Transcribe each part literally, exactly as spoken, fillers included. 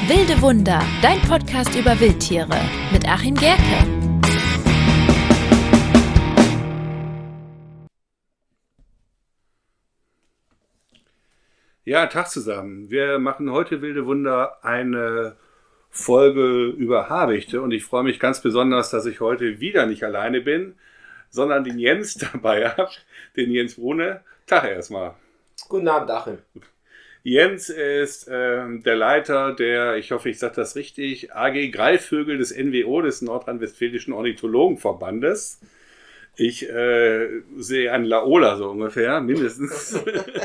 Wilde Wunder, dein Podcast über Wildtiere mit Achim Gerke. Ja, Tag zusammen. Wir machen heute Wilde Wunder eine Folge über Habichte und ich freue mich ganz besonders, dass ich heute wieder nicht alleine bin, sondern den Jens dabei habe, den Jens Brune. Tag erstmal. Guten Abend, Achim. Jens ist äh, der Leiter der, ich hoffe, ich sage das richtig, A G Greifvögel des N W O, des Nordrhein-Westfälischen Ornithologenverbandes. Ich äh, sehe einen Laola so ungefähr, mindestens.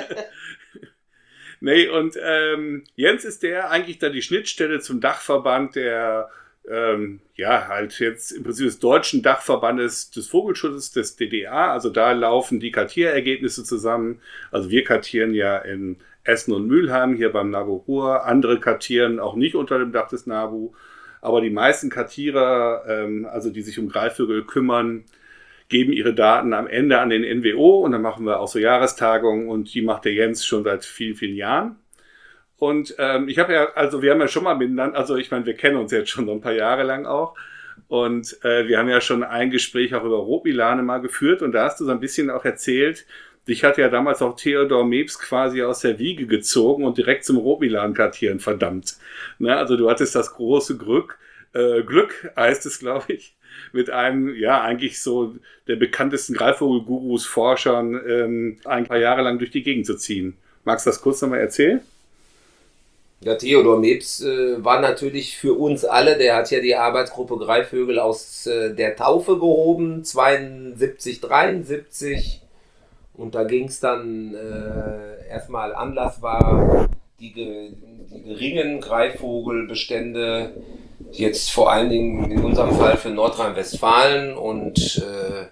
Nee, und ähm, Jens ist der eigentlich da die Schnittstelle zum Dachverband der, ähm, ja, halt jetzt im Prinzip des deutschen Dachverbandes des Vogelschutzes des D D A. Also da laufen die Kartierergebnisse zusammen. Also wir kartieren ja in Essen und Mülheim hier beim NABU Ruhr. Andere kartieren auch nicht unter dem Dach des NABU. Aber die meisten Kartierer, ähm, also die sich um Greifvögel kümmern, geben ihre Daten am Ende an den N W O und dann machen wir auch so Jahrestagungen und die macht der Jens schon seit vielen, vielen Jahren. Und ähm, ich habe ja, also wir haben ja schon mal miteinander, also ich meine, wir kennen uns jetzt schon so ein paar Jahre lang auch und äh, wir haben ja schon ein Gespräch auch über Rotmilane mal geführt und da hast du so ein bisschen auch erzählt, dich hat ja damals auch Theodor Mepes quasi aus der Wiege gezogen und direkt zum Rotmilan-Kartieren verdammt. Ne? Also du hattest das große Glück, äh, Glück heißt es, glaube ich, mit einem, ja, eigentlich so der bekanntesten Greifvogel-Gurus, Forschern, ähm, ein paar Jahre lang durch die Gegend zu ziehen. Magst du das kurz nochmal erzählen? Ja, Theodor Mepes äh, war natürlich für uns alle, der hat ja die Arbeitsgruppe Greifvögel aus äh, der Taufe gehoben, zweiundsiebzig, dreiundsiebzig. Und da ging es dann äh, erstmal, Anlass war, die, die geringen Greifvogelbestände, jetzt vor allen Dingen in unserem Fall für Nordrhein-Westfalen und äh,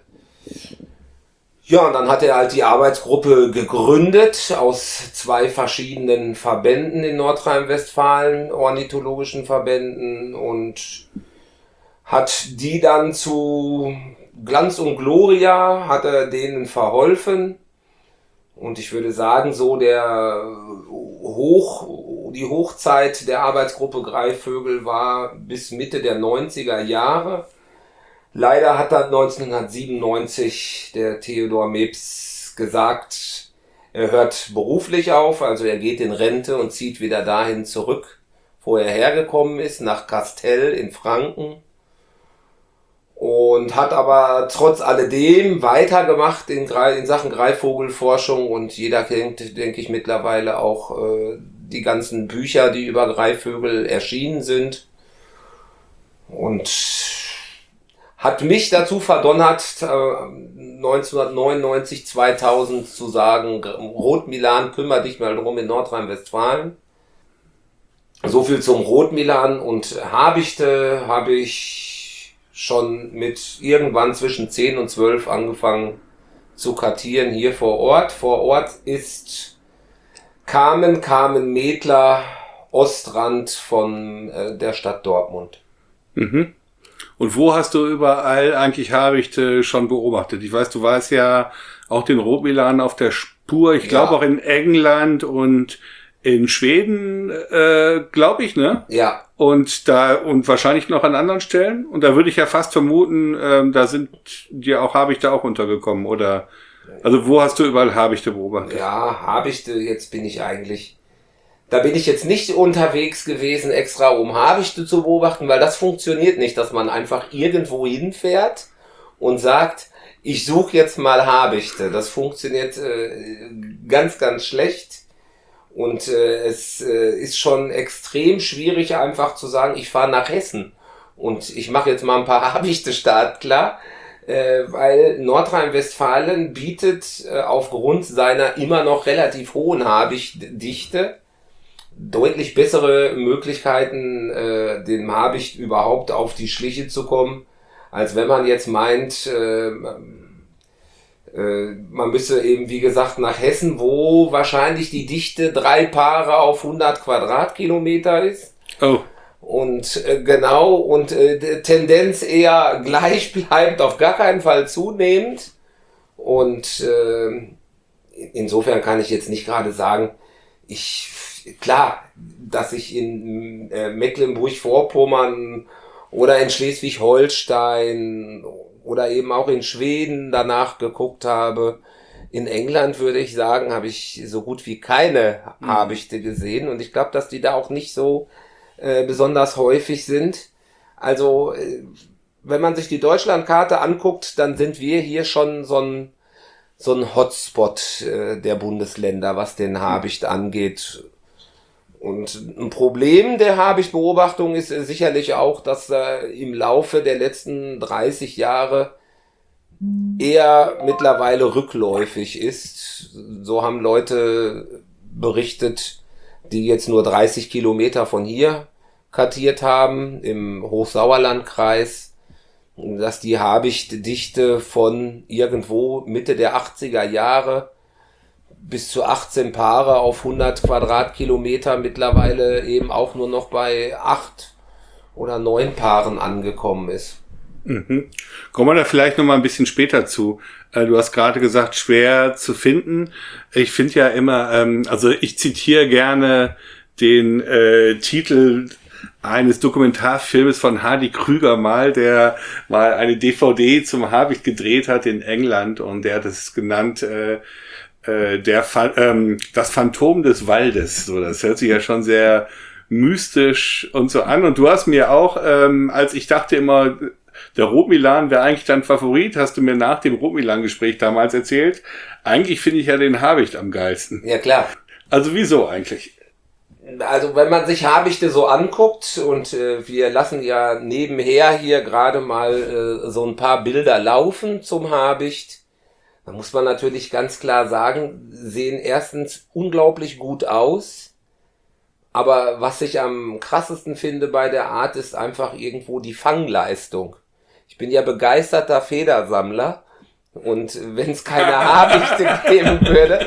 ja, und dann hat er halt die Arbeitsgruppe gegründet aus zwei verschiedenen Verbänden in Nordrhein-Westfalen, ornithologischen Verbänden, und hat die dann zu Glanz und Gloria, hat er denen verholfen. Und ich würde sagen, so der Hoch, die Hochzeit der Arbeitsgruppe Greifvögel war bis Mitte der neunziger Jahre. Leider hat dann neunzehnhundertsiebenundneunzig der Theodor Mepes gesagt, er hört beruflich auf, also er geht in Rente und zieht wieder dahin zurück, wo er hergekommen ist, nach Kastel in Franken. Und hat aber trotz alledem weitergemacht in, in Sachen Greifvogelforschung und jeder kennt, denke ich, mittlerweile auch äh, die ganzen Bücher, die über Greifvögel erschienen sind. Und hat mich dazu verdonnert, äh, neunzehnhundertneunundneunzig, zweitausend zu sagen, Rotmilan, kümmere dich mal drum in Nordrhein-Westfalen. So viel zum Rotmilan. Und Habichte habe ich schon mit irgendwann zwischen zehn und zwölf angefangen zu kartieren hier vor Ort. Vor Ort ist Kamen, Kamen-Medler, Ostrand von äh, der Stadt Dortmund. Mhm. Und wo hast du überall eigentlich Habichte schon beobachtet? Ich weiß, du warst ja auch den Rotmilan auf der Spur. Ich glaube Ja. auch in England und in Schweden, äh, glaube ich, ne? Ja. Und da, und wahrscheinlich noch an anderen Stellen. Und da würde ich ja fast vermuten, ähm, da sind dir auch Habichte auch untergekommen, oder? Also wo hast du überall Habichte beobachtet? Ja, Habichte, jetzt bin ich eigentlich, da bin ich jetzt nicht unterwegs gewesen, extra um Habichte zu beobachten, weil das funktioniert nicht, dass man einfach irgendwo hinfährt und sagt, ich suche jetzt mal Habichte. Das funktioniert äh, ganz, ganz schlecht. Und äh, es äh, ist schon extrem schwierig, einfach zu sagen, ich fahre nach Hessen und ich mache jetzt mal ein paar Habichte startklar, äh, weil Nordrhein-Westfalen bietet äh, aufgrund seiner immer noch relativ hohen Habichtdichte deutlich bessere Möglichkeiten, äh, dem Habicht überhaupt auf die Schliche zu kommen, als wenn man jetzt meint, äh, man müsse eben, wie gesagt, nach Hessen, wo wahrscheinlich die Dichte drei Paare auf hundert Quadratkilometer ist. Oh. Und äh, genau, und äh, Tendenz eher gleich bleibt, auf gar keinen Fall zunehmend. Und äh, insofern kann ich jetzt nicht gerade sagen, ich, klar, dass ich in äh, Mecklenburg-Vorpommern oder in Schleswig-Holstein oder eben auch in Schweden danach geguckt habe. In England würde ich sagen, habe ich so gut wie keine Habichte gesehen. Und ich glaube, dass die da auch nicht so äh, besonders häufig sind. Also, äh, wenn man sich die Deutschlandkarte anguckt, dann sind wir hier schon so ein, so ein Hotspot äh, der Bundesländer, was den Habicht angeht. Und ein Problem der Habichtbeobachtung ist äh, sicherlich auch, dass äh, im Laufe der letzten dreißig Jahre eher mittlerweile rückläufig ist. So haben Leute berichtet, die jetzt nur dreißig Kilometer von hier kartiert haben, im Hochsauerlandkreis, dass die Habichtdichte von irgendwo Mitte der achtziger Jahre bis zu achtzehn Paare auf hundert Quadratkilometer mittlerweile eben auch nur noch bei acht oder neun Paaren angekommen ist. Mhm. Kommen wir da vielleicht noch mal ein bisschen später zu. Du hast gerade gesagt, schwer zu finden. Ich finde ja immer, ähm, also ich zitiere gerne den äh, Titel eines Dokumentarfilmes von Hardy Krüger mal, der mal eine D V D zum Habicht gedreht hat in England, und der hat es genannt, äh, äh, der Pha- ähm, das Phantom des Waldes. So, das hört sich ja schon sehr mystisch und so an. Und du hast mir auch, ähm, als ich dachte immer, der Rotmilan wäre eigentlich dein Favorit, hast du mir nach dem Rotmilan-Gespräch damals erzählt. Eigentlich finde ich ja den Habicht am geilsten. Ja, klar. Also wieso eigentlich? Also wenn man sich Habichte so anguckt, und äh, wir lassen ja nebenher hier gerade mal äh, so ein paar Bilder laufen zum Habicht, dann muss man natürlich ganz klar sagen, sehen erstens unglaublich gut aus, aber was ich am krassesten finde bei der Art, ist einfach irgendwo die Fangleistung. Ich bin ja begeisterter Federsammler, und wenn es keine Habichte geben würde,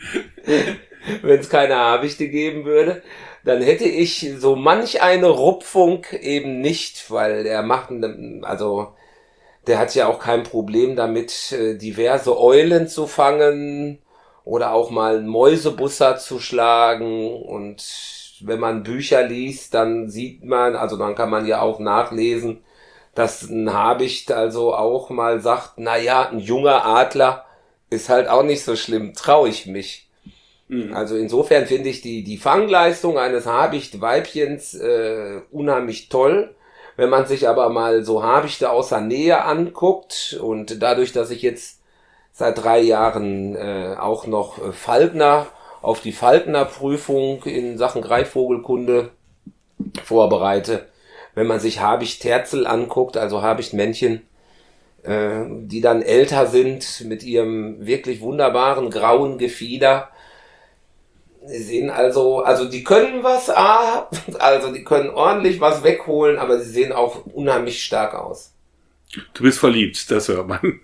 wenn es keine Habichte geben würde, dann hätte ich so manch eine Rupfung eben nicht, weil der macht, also der hat ja auch kein Problem damit, diverse Eulen zu fangen oder auch mal einen Mäusebusser zu schlagen. Und wenn man Bücher liest, dann sieht man, also dann kann man ja auch nachlesen, dass ein Habicht also auch mal sagt, na ja, ein junger Adler ist halt auch nicht so schlimm, traue ich mich. Mhm. Also insofern finde ich die, die Fangleistung eines Habichtweibchens äh, unheimlich toll. Wenn man sich aber mal so Habichte aus der Nähe anguckt, und dadurch, dass ich jetzt seit drei Jahren äh, auch noch äh, Falkner auf die Falkner-Prüfung in Sachen Greifvogelkunde vorbereite, wenn man sich Habicht-Terzel anguckt, also Habichtmännchen, äh, die dann älter sind mit ihrem wirklich wunderbaren grauen Gefieder, sie sehen also, also die können was, ah, also die können ordentlich was wegholen, aber sie sehen auch unheimlich stark aus. Du bist verliebt, das hört man.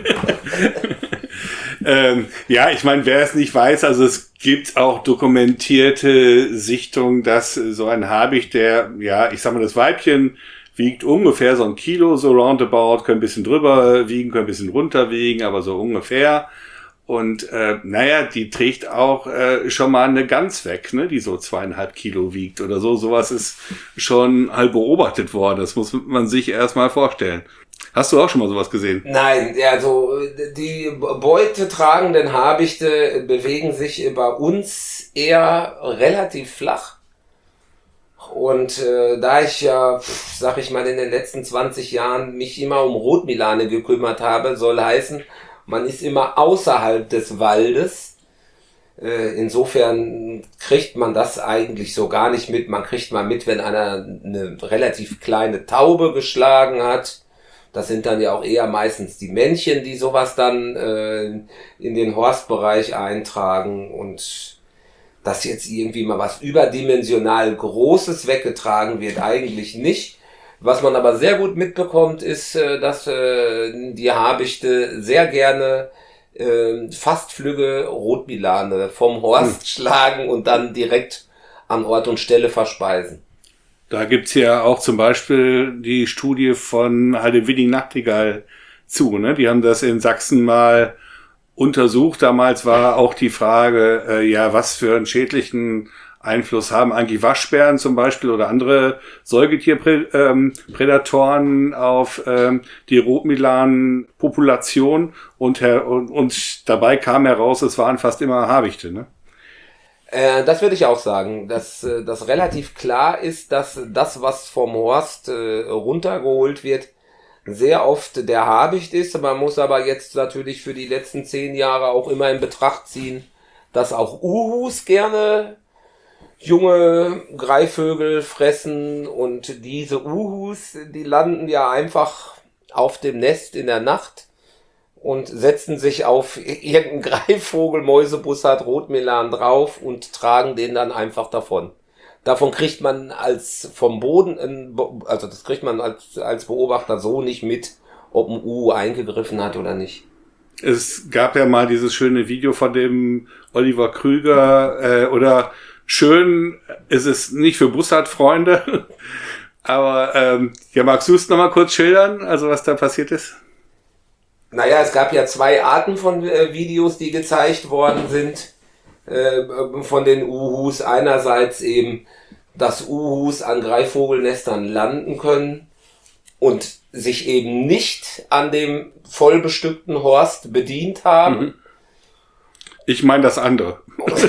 ähm, ja, ich meine, wer es nicht weiß, also es gibt auch dokumentierte Sichtungen, dass so ein Habicht, der, ja, ich sag mal, das Weibchen wiegt ungefähr so ein Kilo, so roundabout, können ein bisschen drüber wiegen, können ein bisschen runter wiegen, aber so ungefähr. Und äh, naja, die trägt auch äh, schon mal eine Gans weg, ne, die so zweieinhalb Kilo wiegt oder so. Sowas ist schon halt beobachtet worden. Das muss man sich erstmal vorstellen. Hast du auch schon mal sowas gesehen? Nein, also die beutetragenden Habichte bewegen sich bei uns eher relativ flach. Und äh, da ich ja, sag ich mal, in den letzten zwanzig Jahren mich immer um Rotmilane gekümmert habe, soll heißen, man ist immer außerhalb des Waldes. Äh, insofern kriegt man das eigentlich so gar nicht mit. Man kriegt mal mit, wenn einer eine relativ kleine Taube geschlagen hat. Das sind dann ja auch eher meistens die Männchen, die sowas dann äh, in den Horstbereich eintragen. Und dass jetzt irgendwie mal was überdimensional Großes weggetragen wird, eigentlich nicht. Was man aber sehr gut mitbekommt, ist, dass äh, die Habichte sehr gerne äh, fastflügge Rotmilane vom Horst hm. schlagen und dann direkt an Ort und Stelle verspeisen. Da gibt's ja auch zum Beispiel die Studie von halt dem Winning Nachtigall zu, ne? Die haben das in Sachsen mal untersucht. Damals war auch die Frage, äh, ja, was für einen schädlichen Einfluss haben eigentlich Waschbären zum Beispiel oder andere Säugetierprädatoren auf ähm, die Rotmilan-Population und, und, und dabei kam heraus, es waren fast immer Habichte, ne? Äh, das würde ich auch sagen, dass äh, das relativ klar ist, dass das, was vom Horst äh, runtergeholt wird, sehr oft der Habicht ist. Man muss aber jetzt natürlich für die letzten zehn Jahre auch immer in Betracht ziehen, dass auch Uhus gerne junge Greifvögel fressen und diese Uhus, die landen ja einfach auf dem Nest in der Nacht und setzen sich auf irgendeinen Greifvogel, Mäusebussard, Rotmilan drauf und tragen den dann einfach davon. Davon kriegt man als vom Boden, also das kriegt man als, als Beobachter so nicht mit, ob ein Uhu eingegriffen hat oder nicht. Es gab ja mal dieses schöne Video von dem Oliver Krüger, äh, oder schön ist es nicht für Bussard-Freunde, aber ähm, ja, magst du es nochmal kurz schildern, also was da passiert ist? Naja, es gab ja zwei Arten von äh, Videos, die gezeigt worden sind äh, von den Uhus. Einerseits eben, dass Uhus an Greifvogelnestern landen können und sich eben nicht an dem vollbestückten Horst bedient haben. Mhm. Ich meine das andere.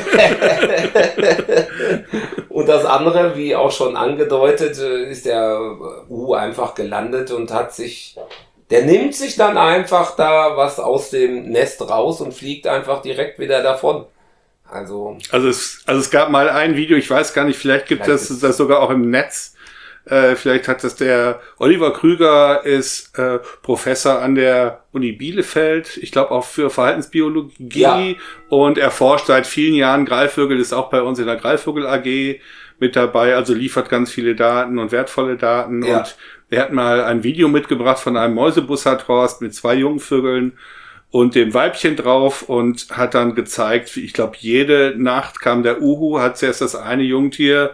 Und das andere, wie auch schon angedeutet, ist der Uhu einfach gelandet und hat sich, der nimmt sich dann einfach da was aus dem Nest raus und fliegt einfach direkt wieder davon. Also, also, es, also es gab mal ein Video, ich weiß gar nicht, vielleicht gibt es das, das sogar auch im Netz. Äh, vielleicht hat das der Oliver Krüger, ist äh, Professor an der Uni Bielefeld, ich glaube auch für Verhaltensbiologie, ja. Und er forscht seit vielen Jahren Greifvögel, ist auch bei uns in der Greifvogel A G mit dabei, also liefert ganz viele Daten und wertvolle Daten. Ja. Und er hat mal ein Video mitgebracht von einem Mäusebussardhorst mit zwei Jungvögeln und dem Weibchen drauf und hat dann gezeigt, wie ich glaube, jede Nacht kam der Uhu, hat zuerst das eine Jungtier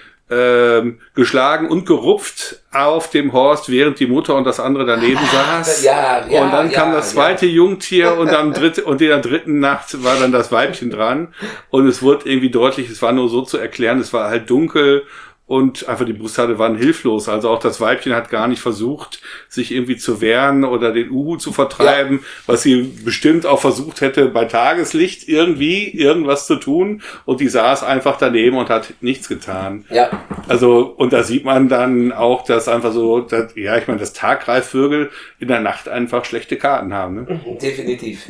Ähm, geschlagen und gerupft auf dem Horst, während die Mutter und das andere daneben saß. Ja, ja, und dann ja, kam das zweite ja. Jungtier und am dritten und in der dritten Nacht war dann das Weibchen dran und es wurde irgendwie deutlich, es war nur so zu erklären, es war halt dunkel und einfach die Bussarde waren hilflos. Also auch das Weibchen hat gar nicht versucht, sich irgendwie zu wehren oder den Uhu zu vertreiben, ja. was sie bestimmt auch versucht hätte, bei Tageslicht irgendwie irgendwas zu tun. Und die saß einfach daneben und hat nichts getan. Ja. Also, und da sieht man dann auch, dass einfach so, dass, ja, ich meine, dass Taggreifvögel in der Nacht einfach schlechte Karten haben. Ne? Definitiv.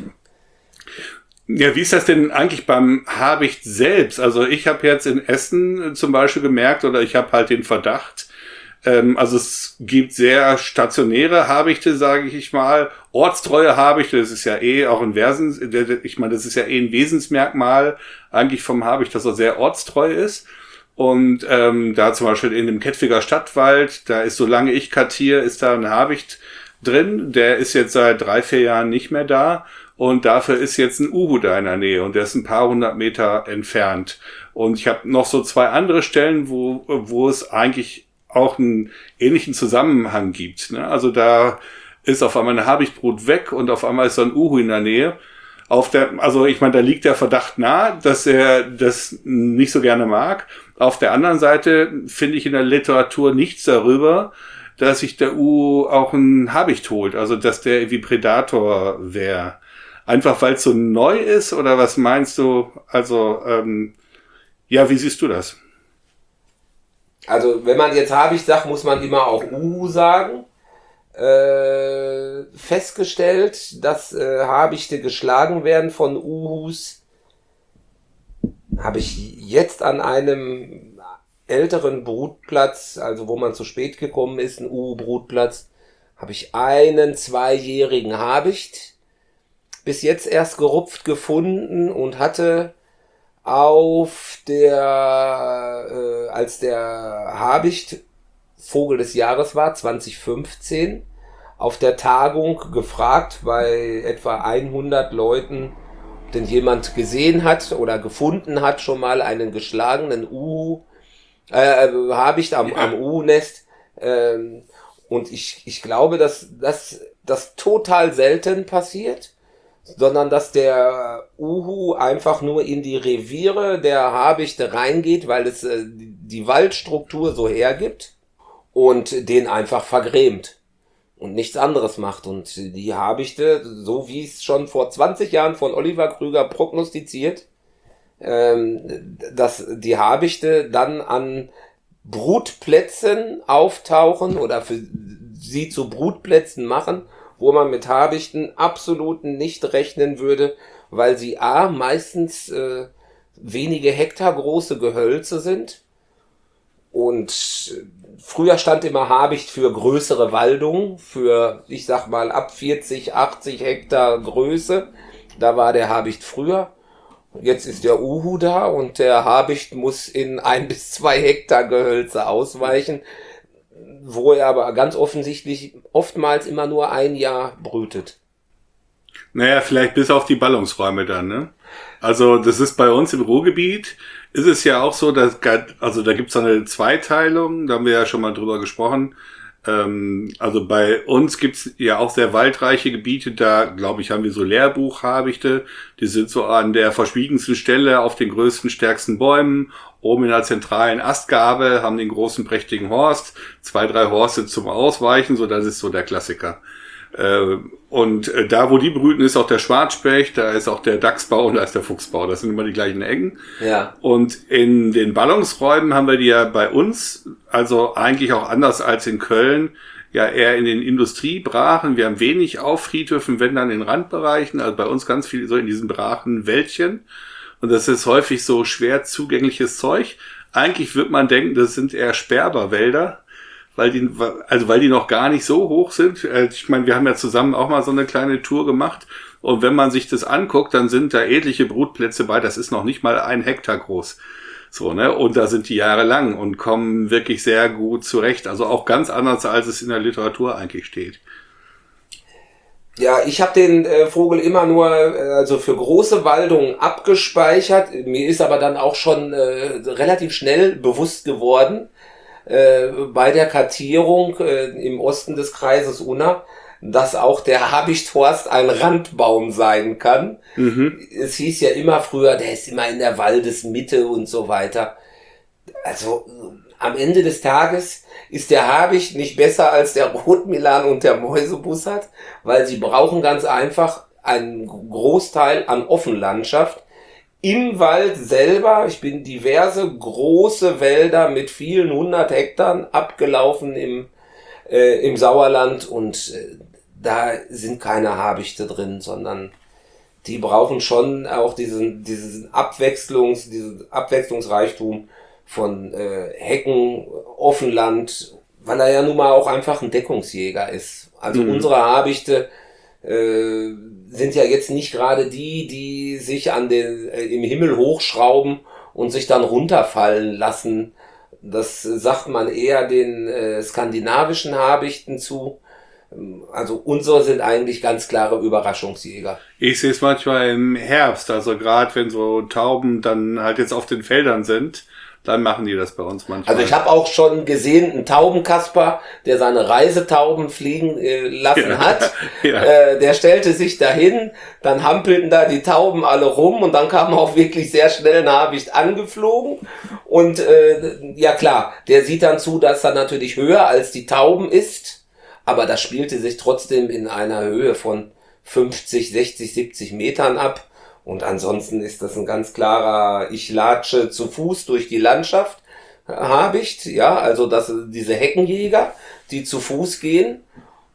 Ja, wie ist das denn eigentlich beim Habicht selbst? Also ich habe jetzt in Essen zum Beispiel gemerkt, oder ich habe halt den Verdacht, ähm, also es gibt sehr stationäre Habichte, sage ich mal, ortstreue Habichte, das ist ja eh auch ein Wesens, ich meine, das ist ja eh ein Wesensmerkmal eigentlich vom Habicht, dass er sehr ortstreu ist. Und ähm, da zum Beispiel in dem Kettwiger Stadtwald, da ist, solange ich kartiere, ist da ein Habicht drin, der ist jetzt seit drei, vier Jahren nicht mehr da. Und dafür ist jetzt ein Uhu da in der Nähe und der ist ein paar hundert Meter entfernt. Und ich habe noch so zwei andere Stellen, wo wo es eigentlich auch einen ähnlichen Zusammenhang gibt. Ne? Also da ist auf einmal eine Habichtbrut weg und auf einmal ist so ein Uhu in der Nähe. Auf der, also ich meine, da liegt der Verdacht nahe, dass er das nicht so gerne mag. Auf der anderen Seite finde ich in der Literatur nichts darüber, dass sich der Uhu auch ein Habicht holt. Also dass der irgendwie Prädator wäre. Einfach weil es so neu ist oder was meinst du? Also, ähm, ja, wie siehst du das? Also, wenn man jetzt Habicht sagt, muss man immer auch Uhu sagen. Äh, festgestellt, dass äh, Habichte geschlagen werden von Uhus, habe ich jetzt an einem älteren Brutplatz, also wo man zu spät gekommen ist, ein Uhu-Brutplatz, habe ich einen zweijährigen Habicht bis jetzt erst gerupft gefunden und hatte auf der, äh, als der Habicht Vogel des Jahres war, zwanzig fünfzehn, auf der Tagung gefragt bei etwa hundert Leuten, ob denn jemand gesehen hat oder gefunden hat schon mal einen geschlagenen Uhu, äh, Habicht am, am Uhu-Nest. Ähm, und ich, ich glaube, dass das total selten passiert. sondern dass der Uhu einfach nur in die Reviere der Habichte reingeht, weil es äh, die Waldstruktur so hergibt und den einfach vergrämt und nichts anderes macht. Und die Habichte, so wie es schon vor zwanzig Jahren von Oliver Krüger prognostiziert, ähm, dass die Habichte dann an Brutplätzen auftauchen oder für sie zu Brutplätzen machen, wo man mit Habichten absolut nicht rechnen würde, weil sie a. meistens äh, wenige Hektar große Gehölze sind und früher stand immer Habicht für größere Waldungen, für, ich sag mal, ab vierzig, achtzig Hektar Größe, da war der Habicht früher. Jetzt ist der Uhu da und der Habicht muss in ein bis zwei Hektar Gehölze ausweichen, wo er aber ganz offensichtlich oftmals immer nur ein Jahr brütet. Naja, vielleicht bis auf die Ballungsräume dann, ne? Also das ist bei uns im Ruhrgebiet, ist es ja auch so, dass, also da gibt's eine Zweiteilung, da haben wir ja schon mal drüber gesprochen. Ähm, also bei uns gibt's ja auch sehr waldreiche Gebiete, da glaube ich haben wir so Lehrbuchhabichte, die sind so an der verschwiegensten Stelle auf den größten, stärksten Bäumen, oben in der zentralen Astgabel, haben den großen, prächtigen Horst, zwei, drei Horste zum Ausweichen, so das ist so der Klassiker. Äh, und äh, da, wo die brüten, ist auch der Schwarzspecht, da ist auch der Dachsbau und da ist der Fuchsbau, das sind immer die gleichen Ecken. Ja. Und in den Ballungsräumen haben wir die ja bei uns, also eigentlich auch anders als in Köln, ja eher in den Industriebrachen. Wir haben wenig Auffriedhöfen, wenn dann in Randbereichen, also bei uns ganz viel so in diesen Brachen Wäldchen. Und das ist häufig so schwer zugängliches Zeug. Eigentlich würde man denken, das sind eher Sperberwälder, weil die, also weil die noch gar nicht so hoch sind. Ich meine, wir haben ja zusammen auch mal so eine kleine Tour gemacht. Und wenn man sich das anguckt, dann sind da etliche Brutplätze bei. Das ist noch nicht mal ein Hektar groß. So, ne? Und da sind die jahrelang und kommen wirklich sehr gut zurecht. Also auch ganz anders, als es in der Literatur eigentlich steht. Ja, ich habe den äh, Vogel immer nur äh, also für große Waldungen abgespeichert. Mir ist aber dann auch schon äh, relativ schnell bewusst geworden, äh, bei der Kartierung äh, im Osten des Kreises Unna, dass auch der Habichthorst ein Randbaum sein kann. Mhm. Es hieß ja immer früher, der ist immer in der Waldesmitte und so weiter. Also am Ende des Tages ist der Habicht nicht besser als der Rotmilan und der Mäusebussard, weil sie brauchen ganz einfach einen Großteil an Offenlandschaft. Im Wald selber, ich bin diverse große Wälder mit vielen hundert Hektar abgelaufen im, äh, im Sauerland und äh, da sind keine Habichte drin, sondern die brauchen schon auch diesen, diesen Abwechslungs, diesen Abwechslungsreichtum von äh, Hecken, Offenland, weil er ja nun mal auch einfach ein Deckungsjäger ist. Also mhm. unsere Habichte äh, sind ja jetzt nicht gerade die, die sich an den äh, im Himmel hochschrauben und sich dann runterfallen lassen. Das äh, sagt man eher den äh, skandinavischen Habichten zu. Also unsere sind eigentlich ganz klare Überraschungsjäger. Ich sehe es manchmal im Herbst, also gerade wenn so Tauben dann halt jetzt auf den Feldern sind, dann machen die das bei uns manchmal. Also ich habe auch schon gesehen, einen Taubenkasper, der seine Reisetauben fliegen äh, lassen ja. hat. ja. äh, der stellte sich dahin, dann hampelten da die Tauben alle rum und dann kam auch wirklich sehr schnell ein Habicht angeflogen. Und äh, ja klar, der sieht dann zu, dass er natürlich höher als die Tauben ist. Aber das spielte sich trotzdem in einer Höhe von fünfzig, sechzig, siebzig Metern ab. Und ansonsten ist das ein ganz klarer, ich latsche zu Fuß durch die Landschaft, Habicht. Ja, also das, diese Heckenjäger, die zu Fuß gehen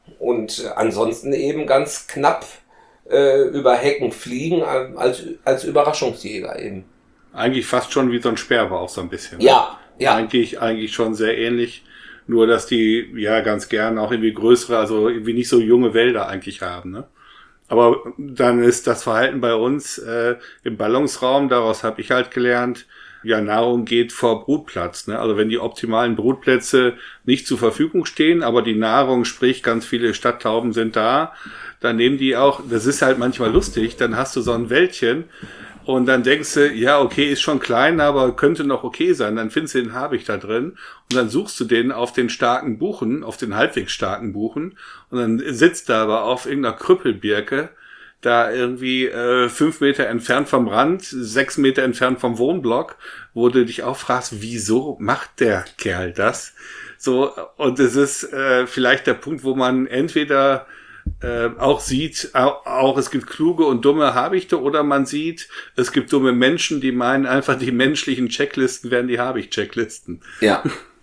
und ansonsten eben ganz knapp äh, über Hecken fliegen als, als Überraschungsjäger eben. Eigentlich fast schon wie so ein Sperber auch so ein bisschen. Ja, ne? ja. Eigentlich, eigentlich schon sehr ähnlich. Nur, dass die ja ganz gern auch irgendwie größere, also irgendwie nicht so junge Wälder eigentlich haben, ne? Aber dann ist das Verhalten bei uns äh, im Ballungsraum, daraus habe ich halt gelernt, ja, Nahrung geht vor Brutplatz, ne? Also wenn die optimalen Brutplätze nicht zur Verfügung stehen, aber die Nahrung, sprich ganz viele Stadttauben sind da, dann nehmen die auch, das ist halt manchmal lustig, dann hast du so ein Wäldchen, und dann denkst du, ja, okay, ist schon klein, aber könnte noch okay sein. Dann findest du den Habicht da drin und dann suchst du den auf den starken Buchen, auf den halbwegs starken Buchen und dann sitzt da aber auf irgendeiner Krüppelbirke da irgendwie äh, fünf Meter entfernt vom Rand, sechs Meter entfernt vom Wohnblock, wo du dich auch fragst, wieso macht der Kerl das? So, und es ist äh, vielleicht der Punkt, wo man entweder äh, auch sieht, auch, auch es gibt kluge und dumme Habichte, oder man sieht, es gibt dumme Menschen, die meinen einfach, die menschlichen Checklisten wären die Habicht-Checklisten. Ja.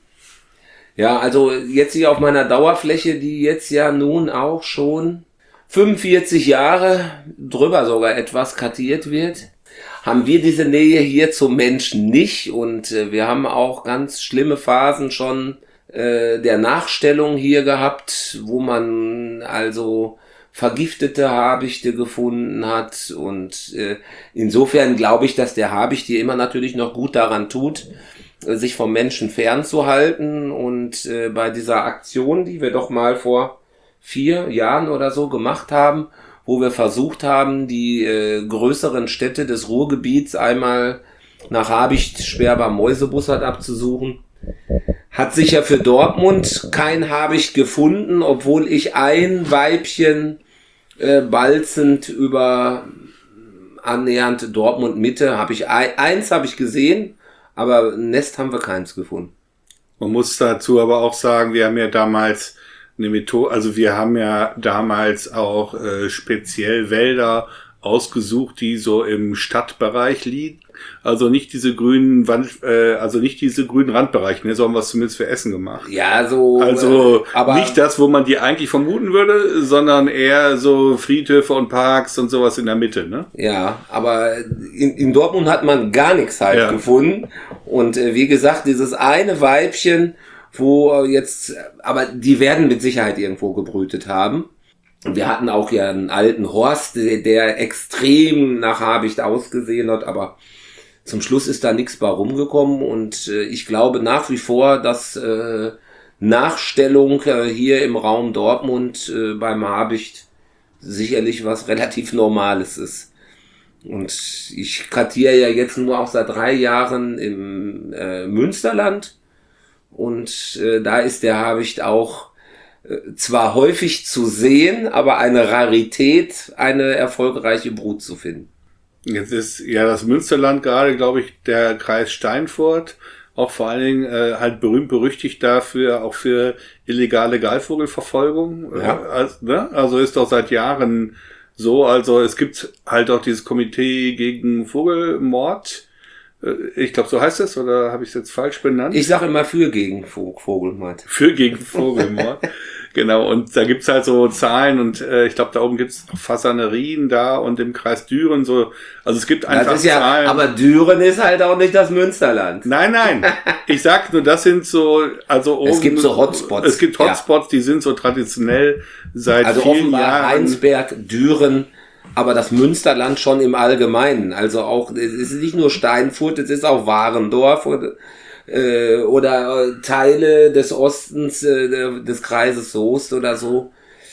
Ja, also jetzt hier auf meiner Dauerfläche, die jetzt ja nun auch schon fünfundvierzig Jahre, drüber sogar etwas kartiert wird, haben wir diese Nähe hier zum Menschen nicht, und äh, wir haben auch ganz schlimme Phasen schon äh, der Nachstellung hier gehabt, wo man also vergiftete Habichte gefunden hat, und äh, insofern glaube ich, dass der Habicht hier immer natürlich noch gut daran tut, äh, sich vom Menschen fernzuhalten, und äh, bei dieser Aktion, die wir doch mal vor vier Jahren oder so gemacht haben, wo wir versucht haben, die äh, größeren Städte des Ruhrgebiets einmal nach Habicht Sperber Mäusebussard abzusuchen, hat sich ja für Dortmund kein Habicht gefunden, obwohl ich ein Weibchen äh, balzend über annähernd Dortmund Mitte habe ich ein, eins habe ich gesehen, aber ein Nest haben wir keins gefunden. Man muss dazu aber auch sagen, wir haben ja damals eine Methode, also wir haben ja damals auch äh, speziell Wälder ausgesucht, die so im Stadtbereich liegen. Also nicht diese grünen Wand, äh, also nicht diese grünen Randbereiche, ne, so haben wir es zumindest für Essen gemacht. Ja, so. Also äh, aber nicht das, wo man die eigentlich vermuten würde, sondern eher so Friedhöfe und Parks und sowas in der Mitte, ne? Ja, aber in, in Dortmund hat man gar nichts halt ja. gefunden. Und äh, wie gesagt, dieses eine Weibchen, wo jetzt, aber die werden mit Sicherheit irgendwo gebrütet haben. Und wir hatten auch ja einen alten Horst, der, der extrem nach Habicht ausgesehen hat, aber zum Schluss ist da nichts bei rumgekommen, und äh, ich glaube nach wie vor, dass äh, Nachstellung äh, hier im Raum Dortmund äh, beim Habicht sicherlich was relativ Normales ist. Und ich kartiere ja jetzt nur auch seit drei Jahren im äh, Münsterland. Und äh, da ist der Habicht auch äh, zwar häufig zu sehen, aber eine Rarität, eine erfolgreiche Brut zu finden. Jetzt ist ja das Münsterland gerade, glaube ich, der Kreis Steinfurt, auch vor allen Dingen äh, halt berühmt berüchtigt dafür, auch für illegale Greifvogelverfolgung. Ja. Äh, also, ne? Also ist doch seit Jahren so, also es gibt halt auch dieses Komitee gegen Vogelmord. Ich glaube, so heißt es, oder habe ich es jetzt falsch benannt? Ich sage immer für gegen Vogelmord. Für gegen Vogelmord. Genau, und da gibt's halt so Zahlen, und äh, ich glaube, da oben gibt's Fasanerien da und im Kreis Düren so. Also es gibt einfach das ist ja, Zahlen. aber Düren ist halt auch nicht das Münsterland. Nein, nein. Ich sag nur, das sind so, also oben. Es gibt so Hotspots. Es gibt Hotspots, ja. Die sind so traditionell seit also vielen offenbar Jahren. Heinsberg, Düren, aber das Münsterland schon im Allgemeinen. Also auch, es ist nicht nur Steinfurt, es ist auch Warendorf oder, äh, oder Teile des Ostens, äh, des Kreises Soest oder so,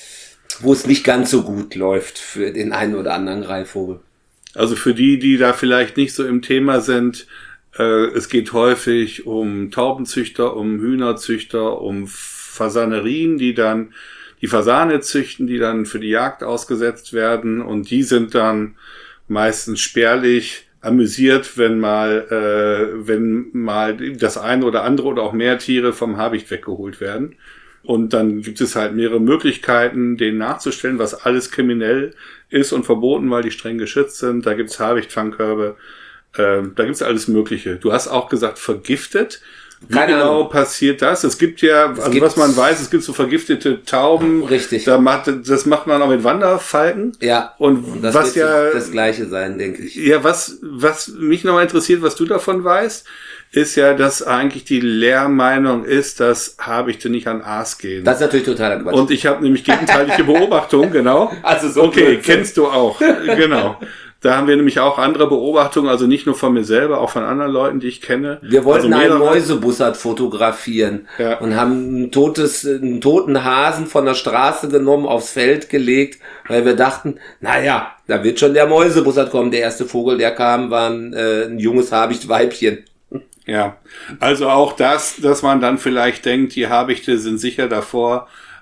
wo es nicht ganz so gut läuft für den einen oder anderen Greifvogel. Also für die, die da vielleicht nicht so im Thema sind, äh, es geht häufig um Taubenzüchter, um Hühnerzüchter, um Fasanerien, die dann die Fasane züchten, die dann für die Jagd ausgesetzt werden, und die sind dann meistens spärlich amüsiert, wenn mal, äh, wenn mal das eine oder andere oder auch mehr Tiere vom Habicht weggeholt werden. Und dann gibt es halt mehrere Möglichkeiten, denen nachzustellen, was alles kriminell ist und verboten, weil die streng geschützt sind. Da gibt's Habichtfangkörbe, äh, da gibt's alles Mögliche. Du hast auch gesagt, vergiftet. Wie Keine genau Ahnung. passiert das? Es gibt ja, Es also gibt- was man weiß, es gibt so vergiftete Tauben. Richtig. Da macht, das macht man auch mit Wanderfalken. Ja, Und das was wird ja, das Gleiche sein, denke ich. ja, was, was mich nochmal interessiert, was du davon weißt, ist ja, dass eigentlich die Lehrmeinung ist, dass Habichte nicht an Aas gehen. Das ist natürlich totaler Quatsch. Und ich habe nämlich gegenteilige Beobachtungen, genau. Also so Okay, Blödsinn. kennst du auch. Genau. Da haben wir nämlich auch andere Beobachtungen, also nicht nur von mir selber, auch von anderen Leuten, die ich kenne. Wir wollten also einen mehrere- Mäusebussard fotografieren Ja. und haben ein totes, einen toten Hasen von der Straße genommen, aufs Feld gelegt, weil wir dachten, naja, da wird schon der Mäusebussard kommen. Der erste Vogel, der kam, war ein, äh, ein junges Habichtweibchen. Ja, also auch das, dass man dann vielleicht denkt, die Habichte sind sicher davor,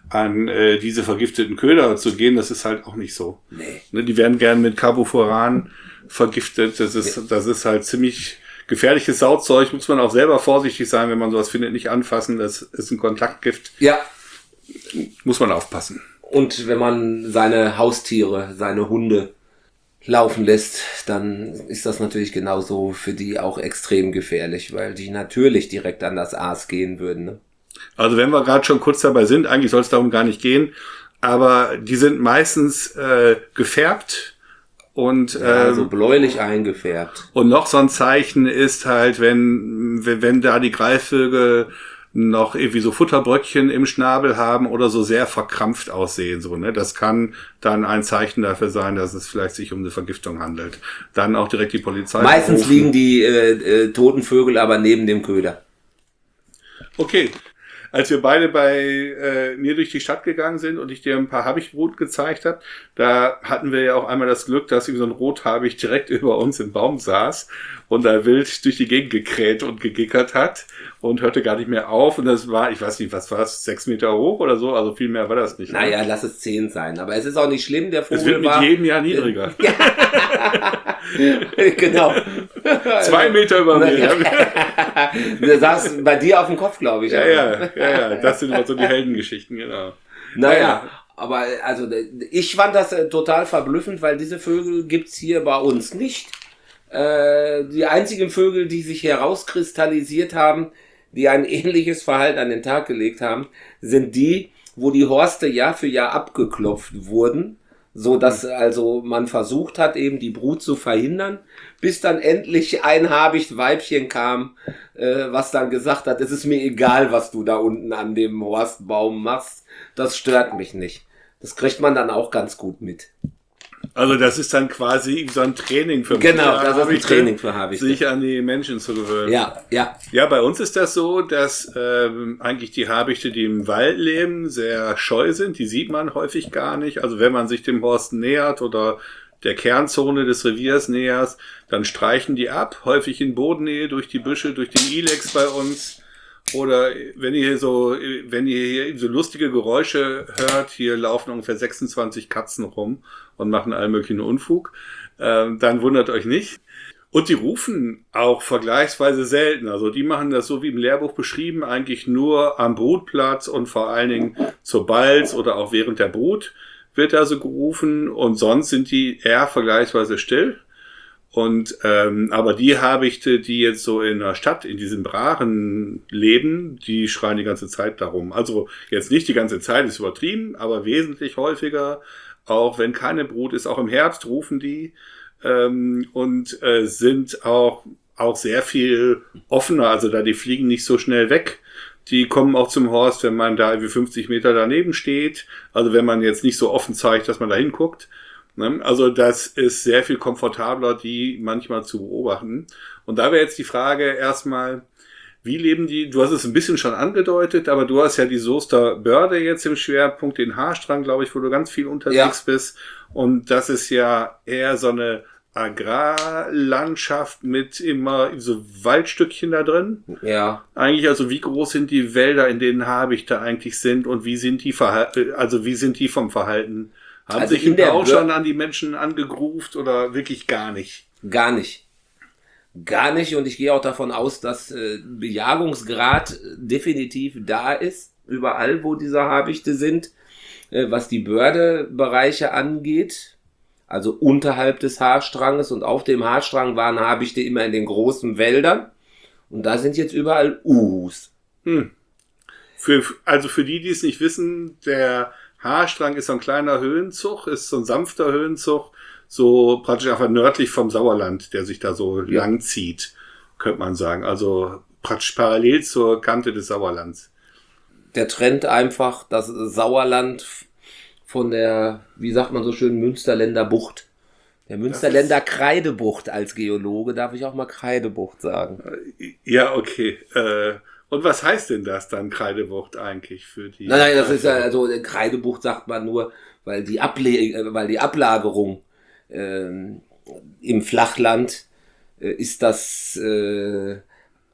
an äh, diese vergifteten Köder zu gehen, das ist halt auch nicht so. Nee. Ne, die werden gern mit Carbofuran vergiftet. Das ist, nee. das ist halt ziemlich gefährliches Sauzeug. Muss man auch selber vorsichtig sein, wenn man sowas findet, nicht anfassen. Das ist ein Kontaktgift. Ja. Muss man aufpassen. Und wenn man seine Haustiere, seine Hunde laufen lässt, dann ist das natürlich genauso für die auch extrem gefährlich, weil die natürlich direkt an das Aas gehen würden. Ne? Also wenn wir gerade schon kurz dabei sind, eigentlich soll es darum gar nicht gehen, aber die sind meistens äh, gefärbt und äh, ja, so bläulich eingefärbt. Und noch so ein Zeichen ist halt, wenn wenn, wenn da die Greifvögel noch irgendwie so Futterbröckchen im Schnabel haben oder so sehr verkrampft aussehen, so, ne? Das kann dann ein Zeichen dafür sein, dass es vielleicht sich um eine Vergiftung handelt. Dann auch direkt die Polizei. Meistens rufen. liegen die äh, äh, toten Vögel aber neben dem Köder. Okay. Als wir beide bei äh, mir durch die Stadt gegangen sind und ich dir ein paar Habichtsbrut gezeigt habe, da hatten wir ja auch einmal das Glück, dass so ein Rothabicht direkt über uns im Baum saß und da wild durch die Gegend gekräht und gegickert hat und hörte gar nicht mehr auf. Und das war, ich weiß nicht, was war es, sechs Meter hoch oder so? Also viel mehr war das nicht. Naja, ne? lass es zehn sein. Aber es ist auch nicht schlimm, der Vogel Es wird mit war, jedem Jahr niedriger. Genau. Zwei Meter über mir. Du saß bei dir auf dem Kopf, glaube ich. Ja, ja, ja, ja, das sind immer so die Heldengeschichten, genau. Naja, aber also ich fand das äh, total verblüffend, weil diese Vögel gibt's hier bei uns nicht. Äh, die einzigen Vögel, die sich herauskristallisiert haben, die ein ähnliches Verhalten an den Tag gelegt haben, sind die, wo die Horste Jahr für Jahr abgeklopft wurden, so dass also man versucht hat, eben die Brut zu verhindern, bis dann endlich ein Habicht-Weibchen kam, äh, was dann gesagt hat, es ist mir egal, was du da unten an dem Horstbaum machst, das stört mich nicht. Das kriegt man dann auch ganz gut mit. Also das ist dann quasi so ein Training für Genau, das ist ein Training für Habichte. Sich an die Menschen zu gewöhnen. Ja, ja. Ja, bei uns ist das so, dass ähm, eigentlich die Habichte, die im Wald leben, sehr scheu sind. Die sieht man häufig gar nicht. Also wenn man sich dem Horst nähert oder der Kernzone des Reviers nähert, dann streichen die ab, häufig in Bodennähe, durch die Büsche, durch den Ilex bei uns. Oder wenn ihr hier so, wenn ihr hier so lustige Geräusche hört, hier laufen ungefähr sechsundzwanzig Katzen rum und machen allen möglichen Unfug, äh, dann wundert euch nicht. Und die rufen auch vergleichsweise selten. Also die machen das so wie im Lehrbuch beschrieben, eigentlich nur am Brutplatz und vor allen Dingen zur Balz oder auch während der Brut wird da so gerufen und sonst sind die eher vergleichsweise still. Und ähm, aber die Habichte, die jetzt so in der Stadt, in diesen Brachen leben, die schreien die ganze Zeit darum. Also jetzt nicht die ganze Zeit, ist übertrieben, aber wesentlich häufiger, auch wenn keine Brut ist, auch im Herbst rufen die ähm, und äh, sind auch auch sehr viel offener. Also da die fliegen nicht so schnell weg. Die kommen auch zum Horst, wenn man da irgendwie fünfzig Meter daneben steht. Also wenn man jetzt nicht so offen zeigt, dass man da hinguckt. Also das ist sehr viel komfortabler, die manchmal zu beobachten. Und da wäre jetzt die Frage erstmal, wie leben die, du hast es ein bisschen schon angedeutet, aber du hast ja die Soester Börde jetzt im Schwerpunkt, den Haarstrang, glaube ich, wo du ganz viel unterwegs ja. bist. Und das ist ja eher so eine Agrarlandschaft mit immer so Waldstückchen da drin. Ja. Eigentlich, also wie groß sind die Wälder, in denen Habichte eigentlich sind und wie sind die Verhal- also wie sind die vom Verhalten? Haben also sich in der auch schon an die Menschen angegruft oder wirklich gar nicht? Gar nicht. Gar nicht. Und ich gehe auch davon aus, dass äh, Bejagungsgrad definitiv da ist, überall, wo diese Habichte sind, äh, was die Bördebereiche angeht. Also unterhalb des Haarstranges und auf dem Haarstrang waren Habichte immer in den großen Wäldern. Und da sind jetzt überall Uhus. Hm. Für, also für die, die es nicht wissen, der Haarstrang ist so ein kleiner Höhenzug, ist so ein sanfter Höhenzug, so praktisch einfach nördlich vom Sauerland, der sich da so ja. lang zieht, könnte man sagen. Also praktisch parallel zur Kante des Sauerlands. Der trennt einfach das Sauerland von der, wie sagt man so schön, Münsterländer Bucht. Der Münsterländer Kreidebucht als Geologe, darf ich auch mal Kreidebucht sagen. Ja, okay. Äh, Und was heißt denn das dann, Kreidebucht, eigentlich für die? Nein, nein, das ist ja, also Kreidebucht sagt man nur, weil die, Able- weil die Ablagerung äh, im Flachland äh, ist das äh,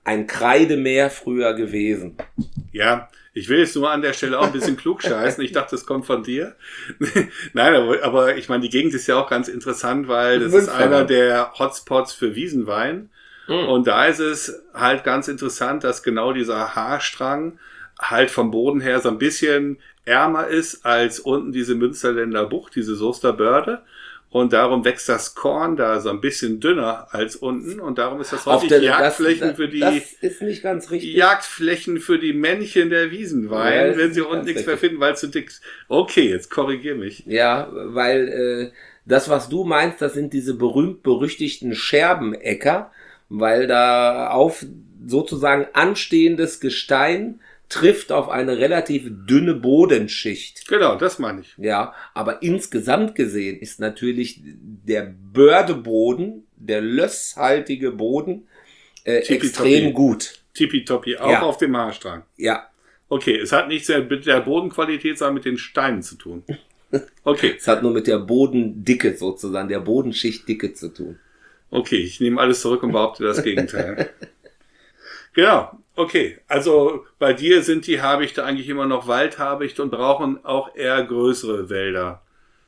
ein Kreidemeer früher gewesen. Ja, ich will jetzt nur an der Stelle auch ein bisschen klug scheißen. Ich dachte, das kommt von dir. Nein, aber, aber ich meine, die Gegend ist ja auch ganz interessant, weil das ist einer der Hotspots für Wiesenwein. Mhm. Und da ist es halt ganz interessant, dass genau dieser Haarstrang halt vom Boden her so ein bisschen ärmer ist als unten diese Münsterländer Bucht, diese Soester Börde. Und darum wächst das Korn da so ein bisschen dünner als unten. Und darum ist das häufig der, Jagdflächen das, für die... Das ist nicht ganz richtig. Jagdflächen für die Männchen der Wiesenwein, ja, wenn sie unten nichts mehr finden, weil es zu dick ist. Okay, jetzt korrigier mich. Ja, weil äh, das, was du meinst, das sind diese berühmt-berüchtigten Scherbenäcker, weil da auf sozusagen anstehendes Gestein trifft auf eine relativ dünne Bodenschicht. Genau, das meine ich. Ja, aber insgesamt gesehen ist natürlich der Bördeboden, der lösshaltige Boden, äh, extrem gut. Tippitoppi, auch ja. Auf dem Haarstrang. Ja. Okay, es hat nichts mit der Bodenqualität, sondern mit den Steinen zu tun. Okay. Es hat nur mit der Bodendicke sozusagen, der Bodenschichtdicke zu tun. Okay, ich nehme alles zurück und behaupte das Gegenteil. Genau. Okay, also bei dir sind die Habichte eigentlich immer noch Waldhabichte und brauchen auch eher größere Wälder.